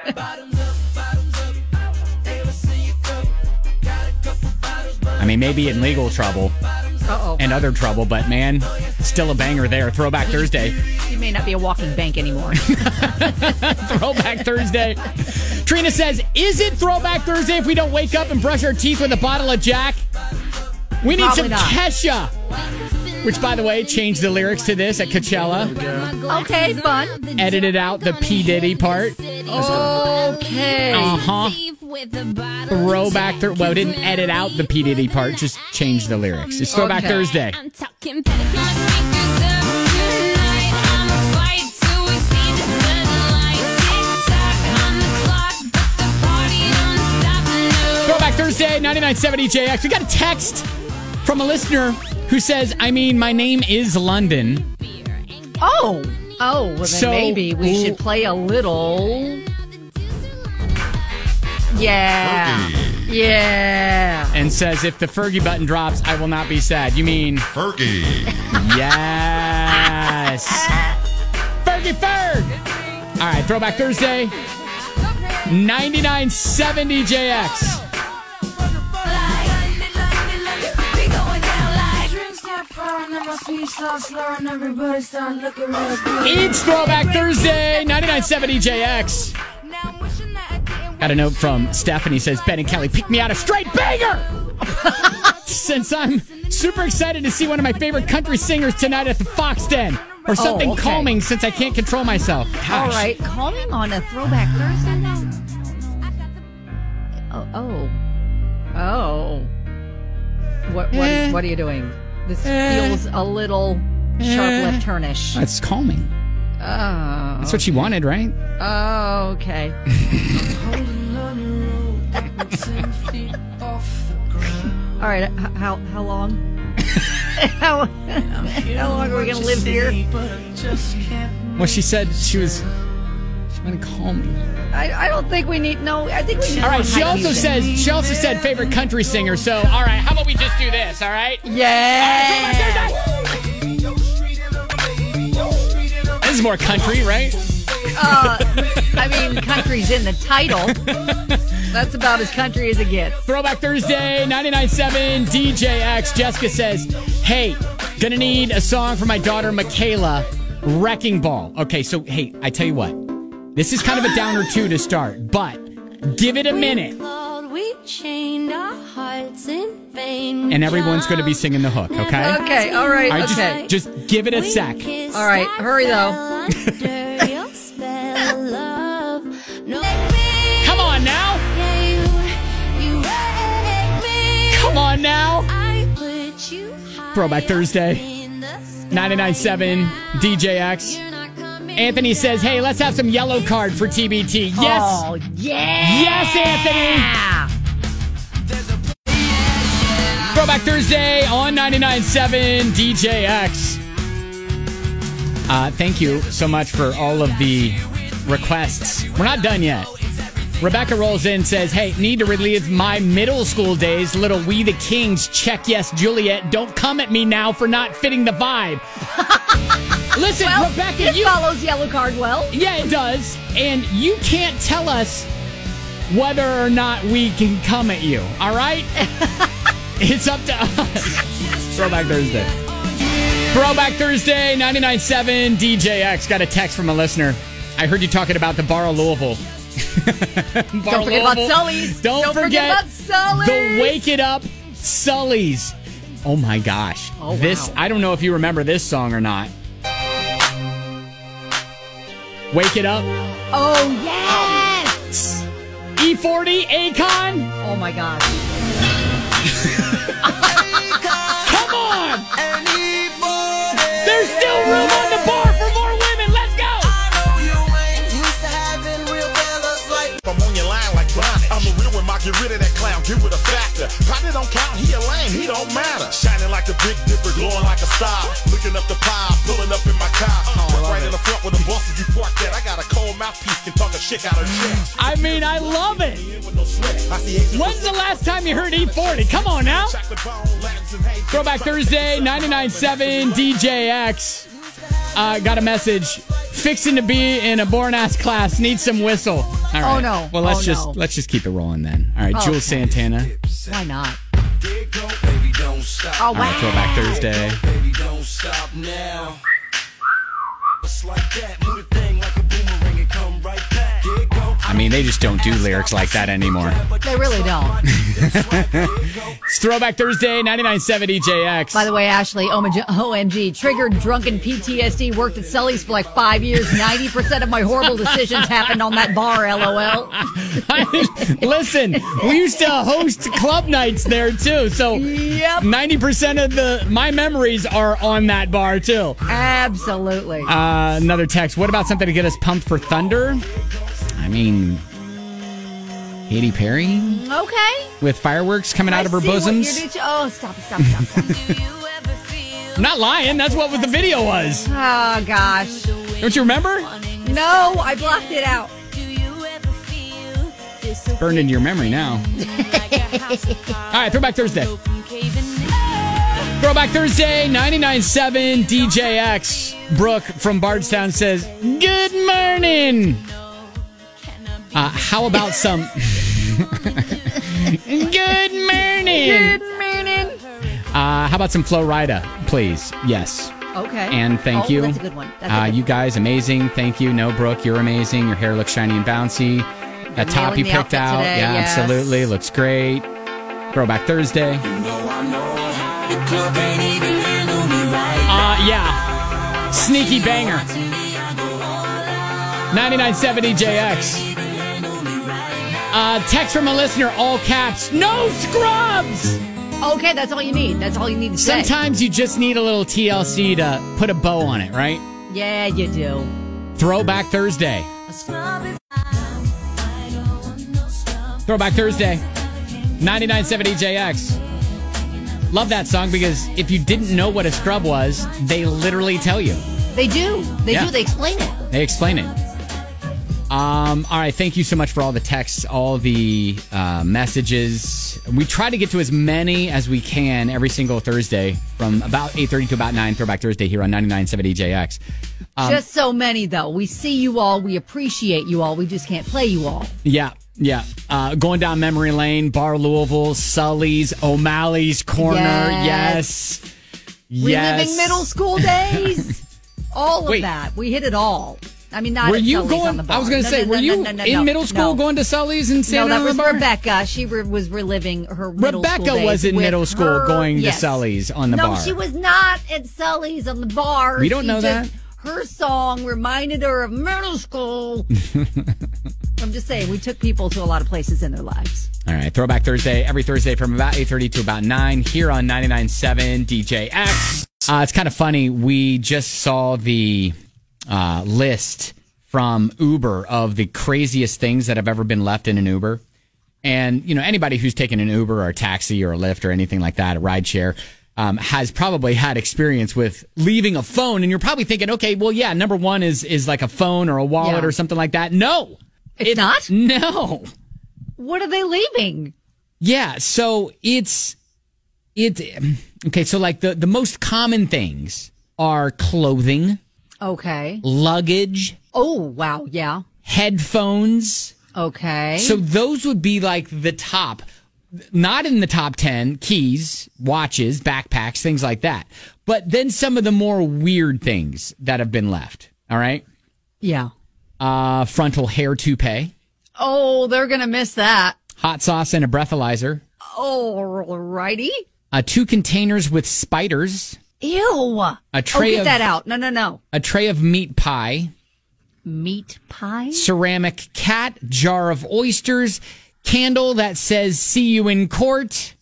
I mean, maybe in legal trouble. Uh-oh. And other trouble, but man, still a banger there. Throwback Thursday. You may not be a walking bank anymore. Throwback Thursday. Trina says, is it Throwback Thursday if we don't wake up and brush our teeth with a bottle of Jack? We need Probably some not. Kesha. Which, by the way, changed the lyrics to this at Coachella. Okay, fun. Edited out the P. Diddy part. Okay. Uh-huh. Throwback Thursday. Well, didn't edit out the P. Diddy part, just changed the lyrics. It's Throwback Okay. Thursday. Throwback Thursday, ninety-nine point seven E J X. We got a text from a listener who says, I mean, my name is London. Oh. Oh, well then So- maybe we should play a little... Yeah. Yeah. And says, if the Fergie button drops, I will not be sad. You mean... Fergie. Yes. Fergie Ferg. All right, Throwback Thursday. ninety-nine seven D J X. It's Throwback Thursday, ninety-nine seven D J X. Got a note from Stephanie, says, Ben and Kelly, pick me out a straight banger! Since I'm super excited to see one of my favorite country singers tonight at the Fox Den. Or something Oh, okay. calming since I can't control myself. Gosh. All right, calming on a Throwback Thursday now. Oh, oh, oh. What, what, Eh. what are you doing? This Eh. feels a little sharp Eh. left turnish. That's calming. Oh. That's what she wanted, right? Oh, okay. All right, h- how how long? how, how long are we gonna live here? Well, she said she was. She wanted to call me. I, I don't think we need. No, I think we need. All right. more She hype also music. says. She also said favorite country singer. So, all right. How about we just do this? All right. Yeah. This is more country, right? Uh, I mean, country's in the title. That's about as country as it gets. Throwback Thursday, ninety-nine seven D J X. Jessica says, hey, gonna need a song for my daughter Michaela, Wrecking Ball. Okay, so, hey, I tell you what. This is kind of a downer, too, to start, but give it a minute. And everyone's going to be singing the hook, okay? Okay, all right, All right, okay. just, just give it a sec. All right, hurry though. Come on now. Come on now. Throwback Thursday, ninety-nine seven D J X. Anthony says, hey, let's have some yellow card for T B T. Yes. Oh, yeah. Yes, Anthony. Throwback Thursday on ninety-nine seven D J X. Uh, thank you so much for all of the requests. We're not done yet. Rebecca rolls in, says, hey, need to relive my middle school days. Little We the Kings, check yes, Juliet. Don't come at me now for not fitting the vibe. Listen, Well, Rebecca, it you... follows yellow card well. Yeah, it does. And you can't tell us whether or not we can come at you, all right? It's up to us. Throwback Thursday. Throwback Thursday, ninety-nine seven D J X. Got a text from a listener. I heard you talking about the Bar of Louisville. Don't forget about Sully's. Don't, Don't forget, forget about Sully's. the Wake It Up Sully's. Oh my gosh. Oh, wow. This, I don't know if you remember this song or not. Wake It Up. Oh, yes. E forty, Akon. Oh, my gosh. Come on. There's still room on the bar for more women. Let's go. I'm on your line like Bonnie. I'm a real one, ma, get rid of that clown, get rid of factor. Probably don't count, he a lame, he don't matter. Shining like a big dipper, glowing like a star. Looking up the pile, pulling up in my car. Park right in the front where the bosses you park that. I got a cold mouthpiece, can talk a shit out of chest. I mean, I love it. When's the last time you heard E forty? Come on now. Throwback Thursday, ninety-nine seven D J X. Uh, got a message. Fixing to be in a born-ass class. Need some whistle. All right. Oh, no. Well, let's Oh, just no. let's just keep it rolling then. All right, Okay. Jules Santana. Why not? Oh, All right, Throwback Thursday. Baby, don't stop now. Just like that, move the thing like a boomerang and come right back. There go. I mean, they just don't do lyrics like that anymore. They really don't. It's Throwback Thursday, ninety-nine seven D J X. By the way, Ashley, O M G, triggered drunken P T S D, worked at Sully's for like five years. ninety percent of my horrible decisions happened on that bar, LOL. I, listen, we used to host club nights there too, so Yep. ninety percent of the my memories are on that bar too. Absolutely. Uh, another text. What about something to get us pumped for Thunder? I mean, Katy Perry Okay. with fireworks coming out I of her see what bosoms. you're doing. Oh, stop, stop, stop, stop. I'm not lying. That's what the video was. Oh, gosh. Don't you remember? No, I blocked it out. burned into your memory now. All right, Throwback Thursday. Throwback Thursday, ninety-nine point seven D J X. Brooke from Bardstown says, good morning. Uh, how about some... good morning. Good morning. Uh, how about some Flo Rida, please? Yes. Okay. And thank oh, you. That's a good one. That's uh, a good you guys, amazing. Thank you. No, Brooke, you're amazing. Your hair looks shiny and bouncy. That top nailing you the picked outfit out. today, Yeah, yes. absolutely. Looks great. Throwback Thursday. Uh, yeah. Sneaky banger. ninety-nine point seven D J X. Uh, text from a listener, all caps. No scrubs! Okay, that's all you need. That's all you need to say. Sometimes you just need a little T L C to put a bow on it, right? Yeah, you do. Throwback Thursday. Throwback Thursday. ninety-nine point seven D J X. Love that song because if you didn't know what a scrub was, they literally tell you. They do. They Yeah. do. They explain it. They explain it. Um, all right, thank you so much for all the texts, all the uh, messages. We try to get to as many as we can every single Thursday from about eight thirty to about nine, Throwback Thursday here on ninety-nine point seven D J X. Um, Just so many, though. We see you all. We appreciate you all. We just can't play you all. Yeah, yeah. Uh, going down memory lane, Bar Louisville, Sully's, O'Malley's Corner. Yes. Yes. Reliving middle school days. All of Wait. that. We hit it all. I mean, not Were at you Sully's going? on the bar. I was going to No, say, no, were no, you no, no, in no, middle school no. going to Sully's and No, standing that on was the bar? Rebecca. She re- was reliving her middle Rebecca school days was in with middle school her- going yes. to Sully's on the no, bar. No, she was not at Sully's on the bar. We don't She know just, that. Her song reminded her of middle school. I'm just saying, we took people to a lot of places in their lives. All right, Throwback Thursday, every Thursday from about eight thirty to about nine here on ninety-nine point seven D J X. Uh, it's kind of funny. We just saw the uh, list from Uber of the craziest things that have ever been left in an Uber. And, you know, anybody who's taken an Uber or a taxi or a Lyft or anything like that, a ride share, um, has probably had experience with leaving a phone. And you're probably thinking, okay, well, yeah, number one is is like a phone or a wallet Yeah. or something like that. No. It's It- not? No. What are they leaving? Yeah, so it's it okay, so like the, the most common things are clothing, Okay. luggage, Oh, wow. Yeah. headphones. Okay. So those would be like the top. Not in the top ten, keys, watches, backpacks, things like that. But then some of the more weird things that have been left. All right? yeah. Uh frontal hair toupee, Oh, they're going to miss that. hot sauce and a breathalyzer, Oh, righty. uh two containers with spiders, Ew. a tray oh, get of that out. No, no, no. a tray of meat pie, Meat pie? ceramic cat, jar of oysters, candle that says "See you in court."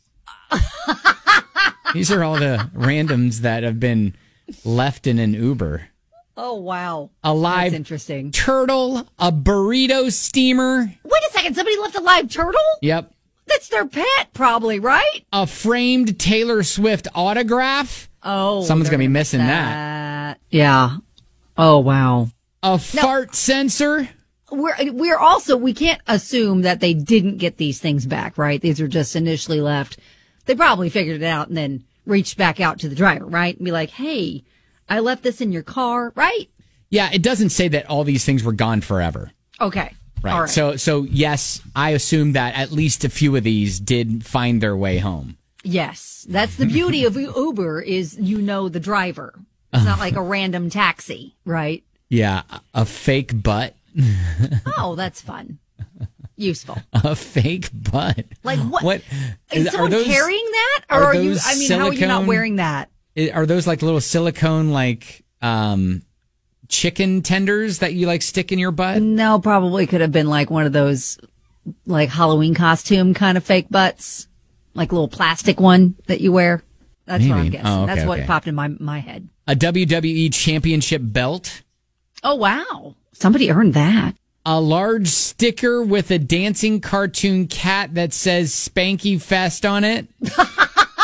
These are all the randoms that have been left in an Uber. Oh, wow. A live That's interesting. turtle, a burrito steamer. Wait a second. Somebody left a live turtle? Yep. That's their pet, probably, right? A framed Taylor Swift autograph. Oh. Someone's they're going to be gonna missing miss that. Yeah. Oh, wow. A fart sensor. We're we're also we can't assume that they didn't get these things back, right? These were just initially left. They probably figured it out and then reached back out to the driver, right? And be like, "Hey, I left this in your car," right? Yeah, it doesn't say that all these things were gone forever. Okay. Right. All right. So so yes, I assume that at least a few of these did find their way home. Yes, that's the beauty of Uber is you know the driver. It's not like a random taxi, right? Yeah, a fake butt. Oh, that's fun. Useful. A fake butt. Like what? What Is are someone those- carrying that? Or are are, you, those I mean, how are you not silicone- wearing that? I- Are those like little silicone like um chicken tenders that you like stick in your butt? No, probably could have been like one of those like Halloween costume kind of fake butts. Like a little plastic one that you wear. That's what I'm Maybe. guessing. Oh, okay, That's what okay. popped in my, my head. A W W E championship belt. Oh, wow. Somebody earned that. A large sticker with a dancing cartoon cat that says Spanky Fest on it.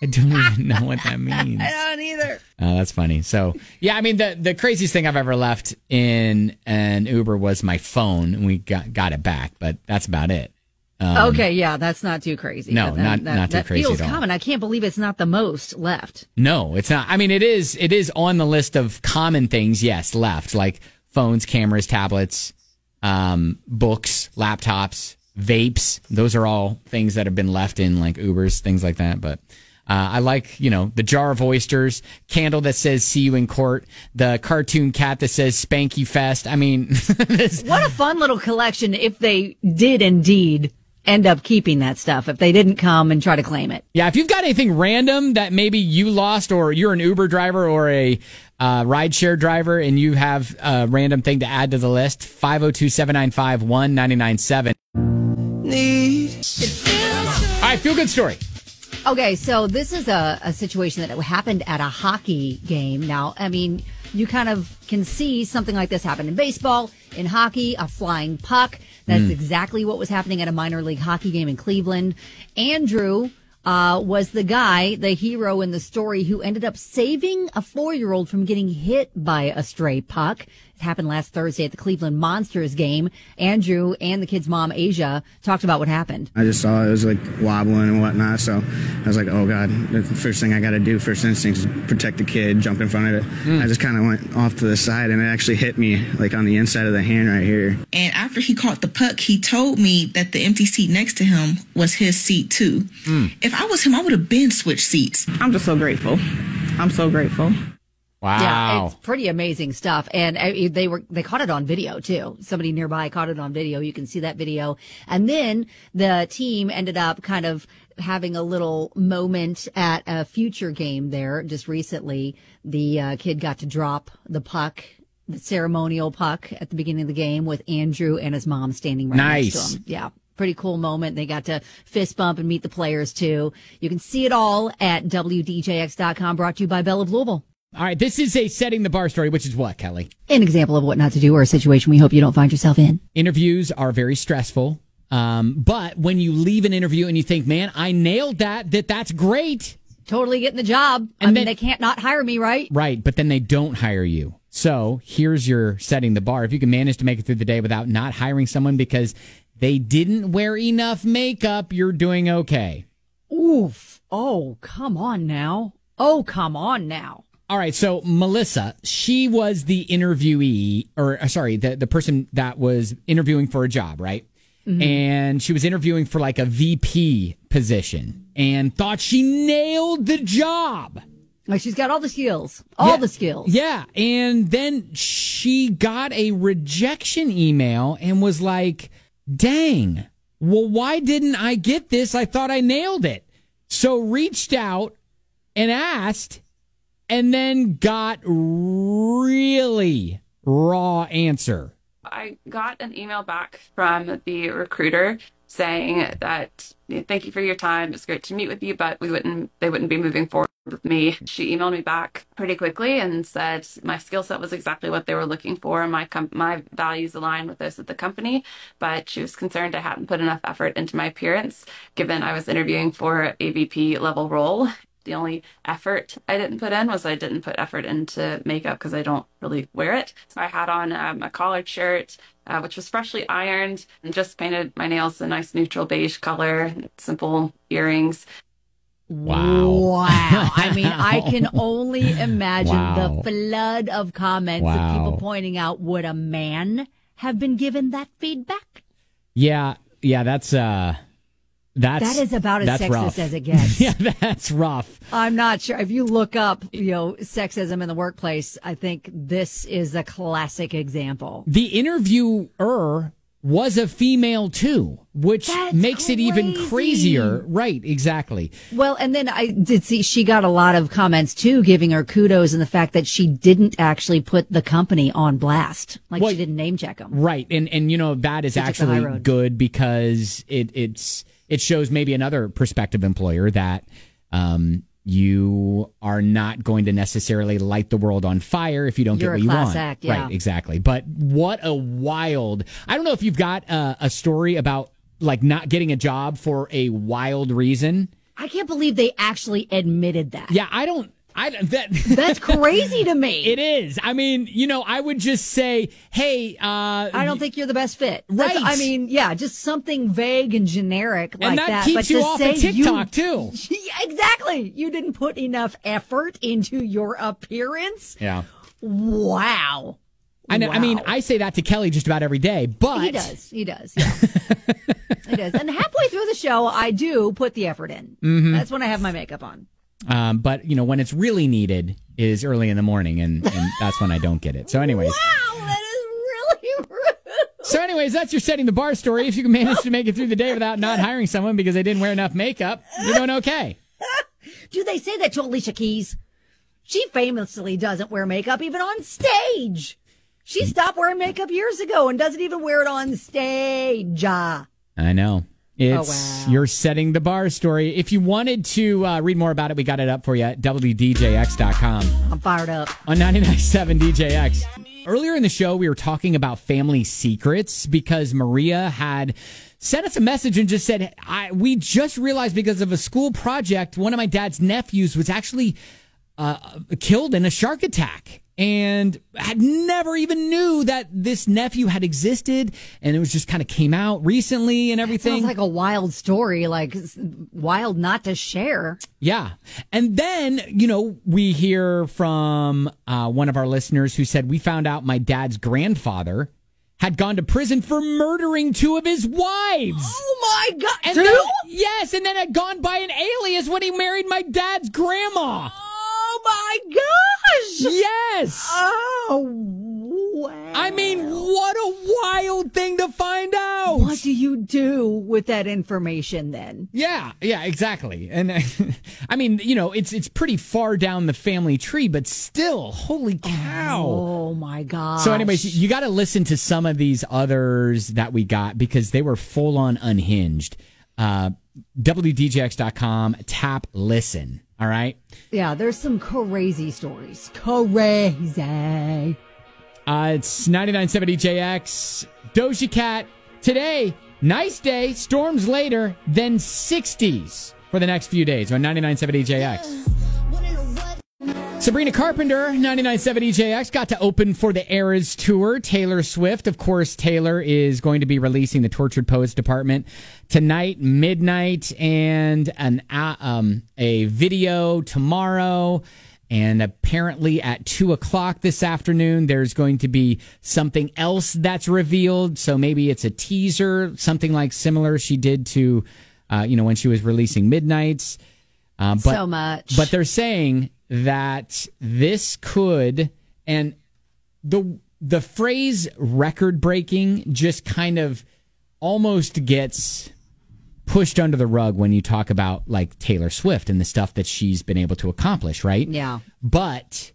I don't even know what that means. I don't either. Oh, that's funny. So, yeah, I mean, the, the craziest thing I've ever left in an Uber was my phone, and we got, got it back, but that's about it. Um, okay, yeah, that's not too crazy. No, That- not that, not too that crazy feels at all. common. I can't believe it's not the most left. No, it's not. I mean, it is. It is on the list of common things. Yes, left like phones, cameras, tablets, um, books, laptops, vapes. Those are all things that have been left in like Ubers, things like that. But uh, I like, you know, the jar of oysters, candle that says "See you in court," the cartoon cat that says "Spanky Fest." I mean, this, What a fun little collection if they did indeed end up keeping that stuff, if they didn't come and try to claim it. yeah. If you've got anything random that maybe you lost, or you're an Uber driver or a uh, rideshare driver, and you have a random thing to add to the list, five oh two, seven nine five, one nine nine seven. All right, feel good story. Okay, so this is a, a situation that happened at a hockey game. Now, I mean, you kind of can see something like this happen in baseball, in hockey, a flying puck. That's Mm. exactly what was happening at a minor league hockey game in Cleveland. Andrew uh, was the guy, the hero in the story, who ended up saving a four-year-old from getting hit by a stray puck. It happened last Thursday at the Cleveland Monsters game. Andrew and the kid's mom, Asia, talked about what happened. I just saw it was like wobbling and whatnot, so I was like, oh God, the first thing I got to do, first instinct is protect the kid, jump in front of it. I just kind of went off to the side, and it actually hit me like on the inside of the hand right here. And after he caught the puck, he told me that the empty seat next to him was his seat too. If I was him, I would have been switched seats. I'm just so grateful. I'm so grateful. Wow. Yeah, it's pretty amazing stuff. And uh, they were, they caught it on video too. Somebody nearby caught it on video. You can see that video. And then the team ended up kind of having a little moment at a future game there just recently. The uh, kid got to drop the puck, the ceremonial puck at the beginning of the game with Andrew and his mom standing right next Nice. to him. Yeah. Pretty cool moment. They got to fist bump and meet the players too. You can see it all at W D J X dot com, brought to you by Bell of Louisville. All right, this is a setting the bar story, which is what, Kelly? An example of what not to do or a situation we hope you don't find yourself in. Interviews are very stressful. Um, but when you leave an interview and you think, man, I nailed that, that that's great. Totally getting the job. And I mean, then- they can't not hire me, right? Right, but then they don't hire you. So here's your setting the bar. If you can manage to make it through the day without not hiring someone because they didn't wear enough makeup, you're doing okay. Oof. Oh, come on now. Oh, come on now. All right, so Melissa, she was the interviewee, or uh, sorry, the, the person that was interviewing for a job, right? Mhm. And she was interviewing for like a V P position and thought she nailed the job. Like she's got all the skills, all Yeah. the skills. Yeah, and then she got a rejection email and was like, dang, well, why didn't I get this? I thought I nailed it. So reached out and asked, and then got really raw answer. I got an email back from the recruiter saying that thank you for your time. It's great to meet with you, but we wouldn't they wouldn't be moving forward with me. She emailed me back pretty quickly and said my skill set was exactly what they were looking for. My com- my values align with those at the company, but she was concerned I hadn't put enough effort into my appearance, given I was interviewing for a V P level role. The only effort I didn't put in was I didn't put effort into makeup because I don't really wear it. So I had on um, a collared shirt, uh, which was freshly ironed, and just painted my nails a nice neutral beige color, simple earrings. Wow. Wow. I mean, I can only imagine Wow. the flood of comments Wow. of people pointing out, would a man have been given that feedback? Yeah, yeah, that's uh that's That is about as that's sexist rough. as it gets. Yeah, that's rough. I'm not sure. If you look up, you know, sexism in the workplace, I think this is a classic example. The interviewer was a female too, which That's makes it even crazy. crazier. Right, exactly. Well, and then I did see she got a lot of comments too, giving her kudos in the fact that she didn't actually put the company on blast. Like Well, she didn't name check them. Right, and and you know that is She took the high actually road. good because it it's it shows maybe another prospective employer that um you are not going to necessarily light the world on fire if you don't You're get a what you class want. act, yeah. Right, exactly. But what a wild! I don't know if you've got uh, a story about like not getting a job for a wild reason. I can't believe they actually admitted that. Yeah, I don't. I that That's crazy to me. It is. I mean, you know, I would just say, hey, uh, I don't think you're the best fit. That's, Right. I mean, yeah, just something vague and generic like and that, that. keeps but you to off say of TikTok you, too. Yeah, exactly. You didn't put enough effort into your appearance. Yeah. Wow. I know. I mean, Wow. I say that to Kelly just about every day, but He does. He does. Yeah. He does. And halfway through the show, I do put the effort in. Mhm. That's when I have my makeup on. Um, but you know, when it's really needed is early in the morning, and, and that's when I don't get it. So, anyways. Wow, that is really rude. So, anyways, that's your setting the bar story. If you can manage to make it through the day without not hiring someone because they didn't wear enough makeup, you're doing okay. Do they say that to Alicia Keys? She famously doesn't wear makeup even on stage. She stopped wearing makeup years ago and doesn't even wear it on stage. Ah. I know. It's wow. your setting the bar story. If you wanted to uh, read more about it, we got it up for you at W D J X dot com. I'm fired up. On ninety-nine point seven D J X. Earlier in the show, we were talking about family secrets because Maria had sent us a message and just said, I, we just realized because of a school project, one of my dad's nephews was actually uh, killed in a shark attack. And had never even knew that this nephew had existed, and it was just kind of came out recently and everything. Sounds like a wild story, like it's wild not to share. Yeah. And then, you know, we hear from uh, one of our listeners who said, we found out my dad's grandfather had gone to prison for murdering two of his wives. Oh my God. And Two? then, yes, and then had gone by an alias when he married my dad's grandma. Oh my gosh. Yes. Oh, wow. I mean, what a wild thing to find out. What do you do with that information then? Yeah, yeah, exactly. And I mean, you know, it's it's pretty far down the family tree, but still, holy cow. Oh my God. So anyways, you, you got to listen to some of these others that we got because they were full on unhinged. Uh, W D J X dot com, tap listen. All right. Yeah, there's some crazy stories. Crazy. Uh, it's ninety-nine point seven D J X. Doja Cat. Today, nice day. Storms later, then sixties for the next few days on ninety-nine point seven D J X. Sabrina Carpenter, ninety-nine point seven D J X, got to open for the Eras Tour. Taylor Swift, of course, Taylor is going to be releasing the Tortured Poets Department tonight, midnight, and an uh, um, a video tomorrow. And apparently at two o'clock this afternoon, there's going to be something else that's revealed. So maybe it's a teaser, something like similar she did to, uh, you know, when she was releasing Midnights. Uh, but, so much. But they're saying that this could, and the the phrase record breaking just kind of almost gets pushed under the rug when you talk about like Taylor Swift and the stuff that she's been able to accomplish, right? Yeah. But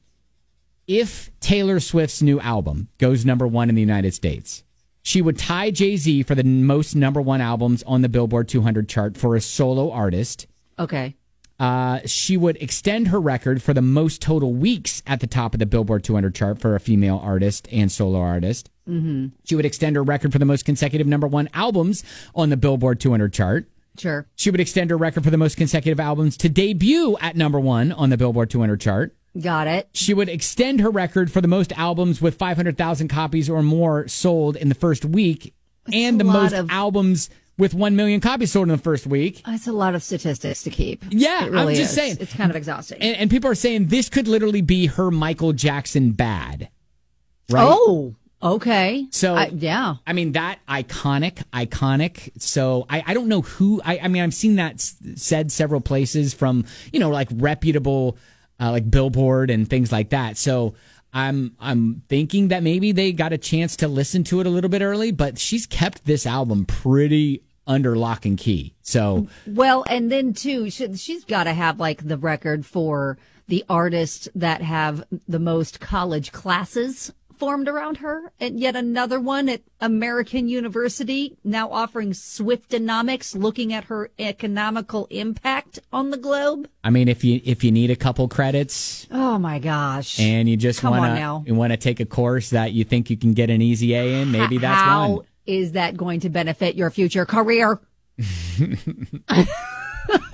if Taylor Swift's new album goes number one in the United States, she would tie Jay-Z for the most number one albums on the Billboard two hundred chart for a solo artist. Okay. Uh, she would extend her record for the most total weeks at the top of the Billboard two hundred chart for a female artist and solo artist. Mm-hmm. She would extend her record for the most consecutive number one albums on the Billboard two hundred chart. Sure. She would extend her record for the most consecutive albums to debut at number one on the Billboard two hundred chart. Got it. She would extend her record for the most albums with five hundred thousand copies or more sold in the first week, That's and the a lot most of- albums with one million copies sold in the first week. That's a lot of statistics to keep. Yeah, It really I'm just is. saying. It's kind of exhausting. And, and people are saying this could literally be her Michael Jackson bad. Right? Oh, okay. So, I, yeah. I mean, that iconic, iconic. So I, I don't know who, I, I mean, I've seen that s- said several places from, you know, like reputable, uh, like Billboard and things like that. So I'm, I'm thinking that maybe they got a chance to listen to it a little bit early, but she's kept this album pretty under lock and key. So, Well, and then too, she, she's got to have like the record for the artists that have the most college classes formed around her, and yet another one at American University now offering Swiftonomics, looking at her economical impact on the globe. I mean, if you, if you need a couple credits Oh my gosh. and you just Come on want now. to, you want to take a course that you think you can get an easy A in, maybe that's How one. is that going to benefit your future career?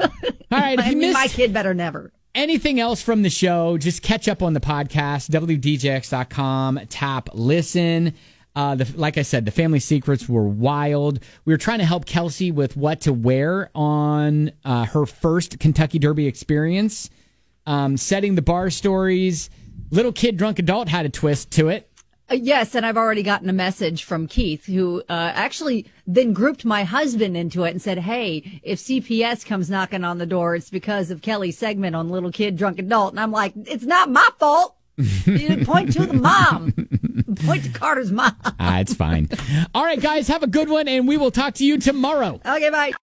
All right, if I you mean, missed my kid better never. anything else from the show, just catch up on the podcast, W D J X dot com, tap listen. Uh, the, like I said, the family secrets were wild. We were trying to help Kelsey with what to wear on uh, her first Kentucky Derby experience, um, setting the bar stories. Little Kid Drunk Adult had a twist to it. Uh, yes, and I've already gotten a message from Keith, who uh, actually then grouped my husband into it and said, hey, if C P S comes knocking on the door, it's because of Kelly's segment on Little Kid Drunk Adult. And I'm like, it's not my fault. You didn't point to the mom. Point to Carter's mom. Ah, it's fine. All right, guys, have a good one, and we will talk to you tomorrow. Okay, bye.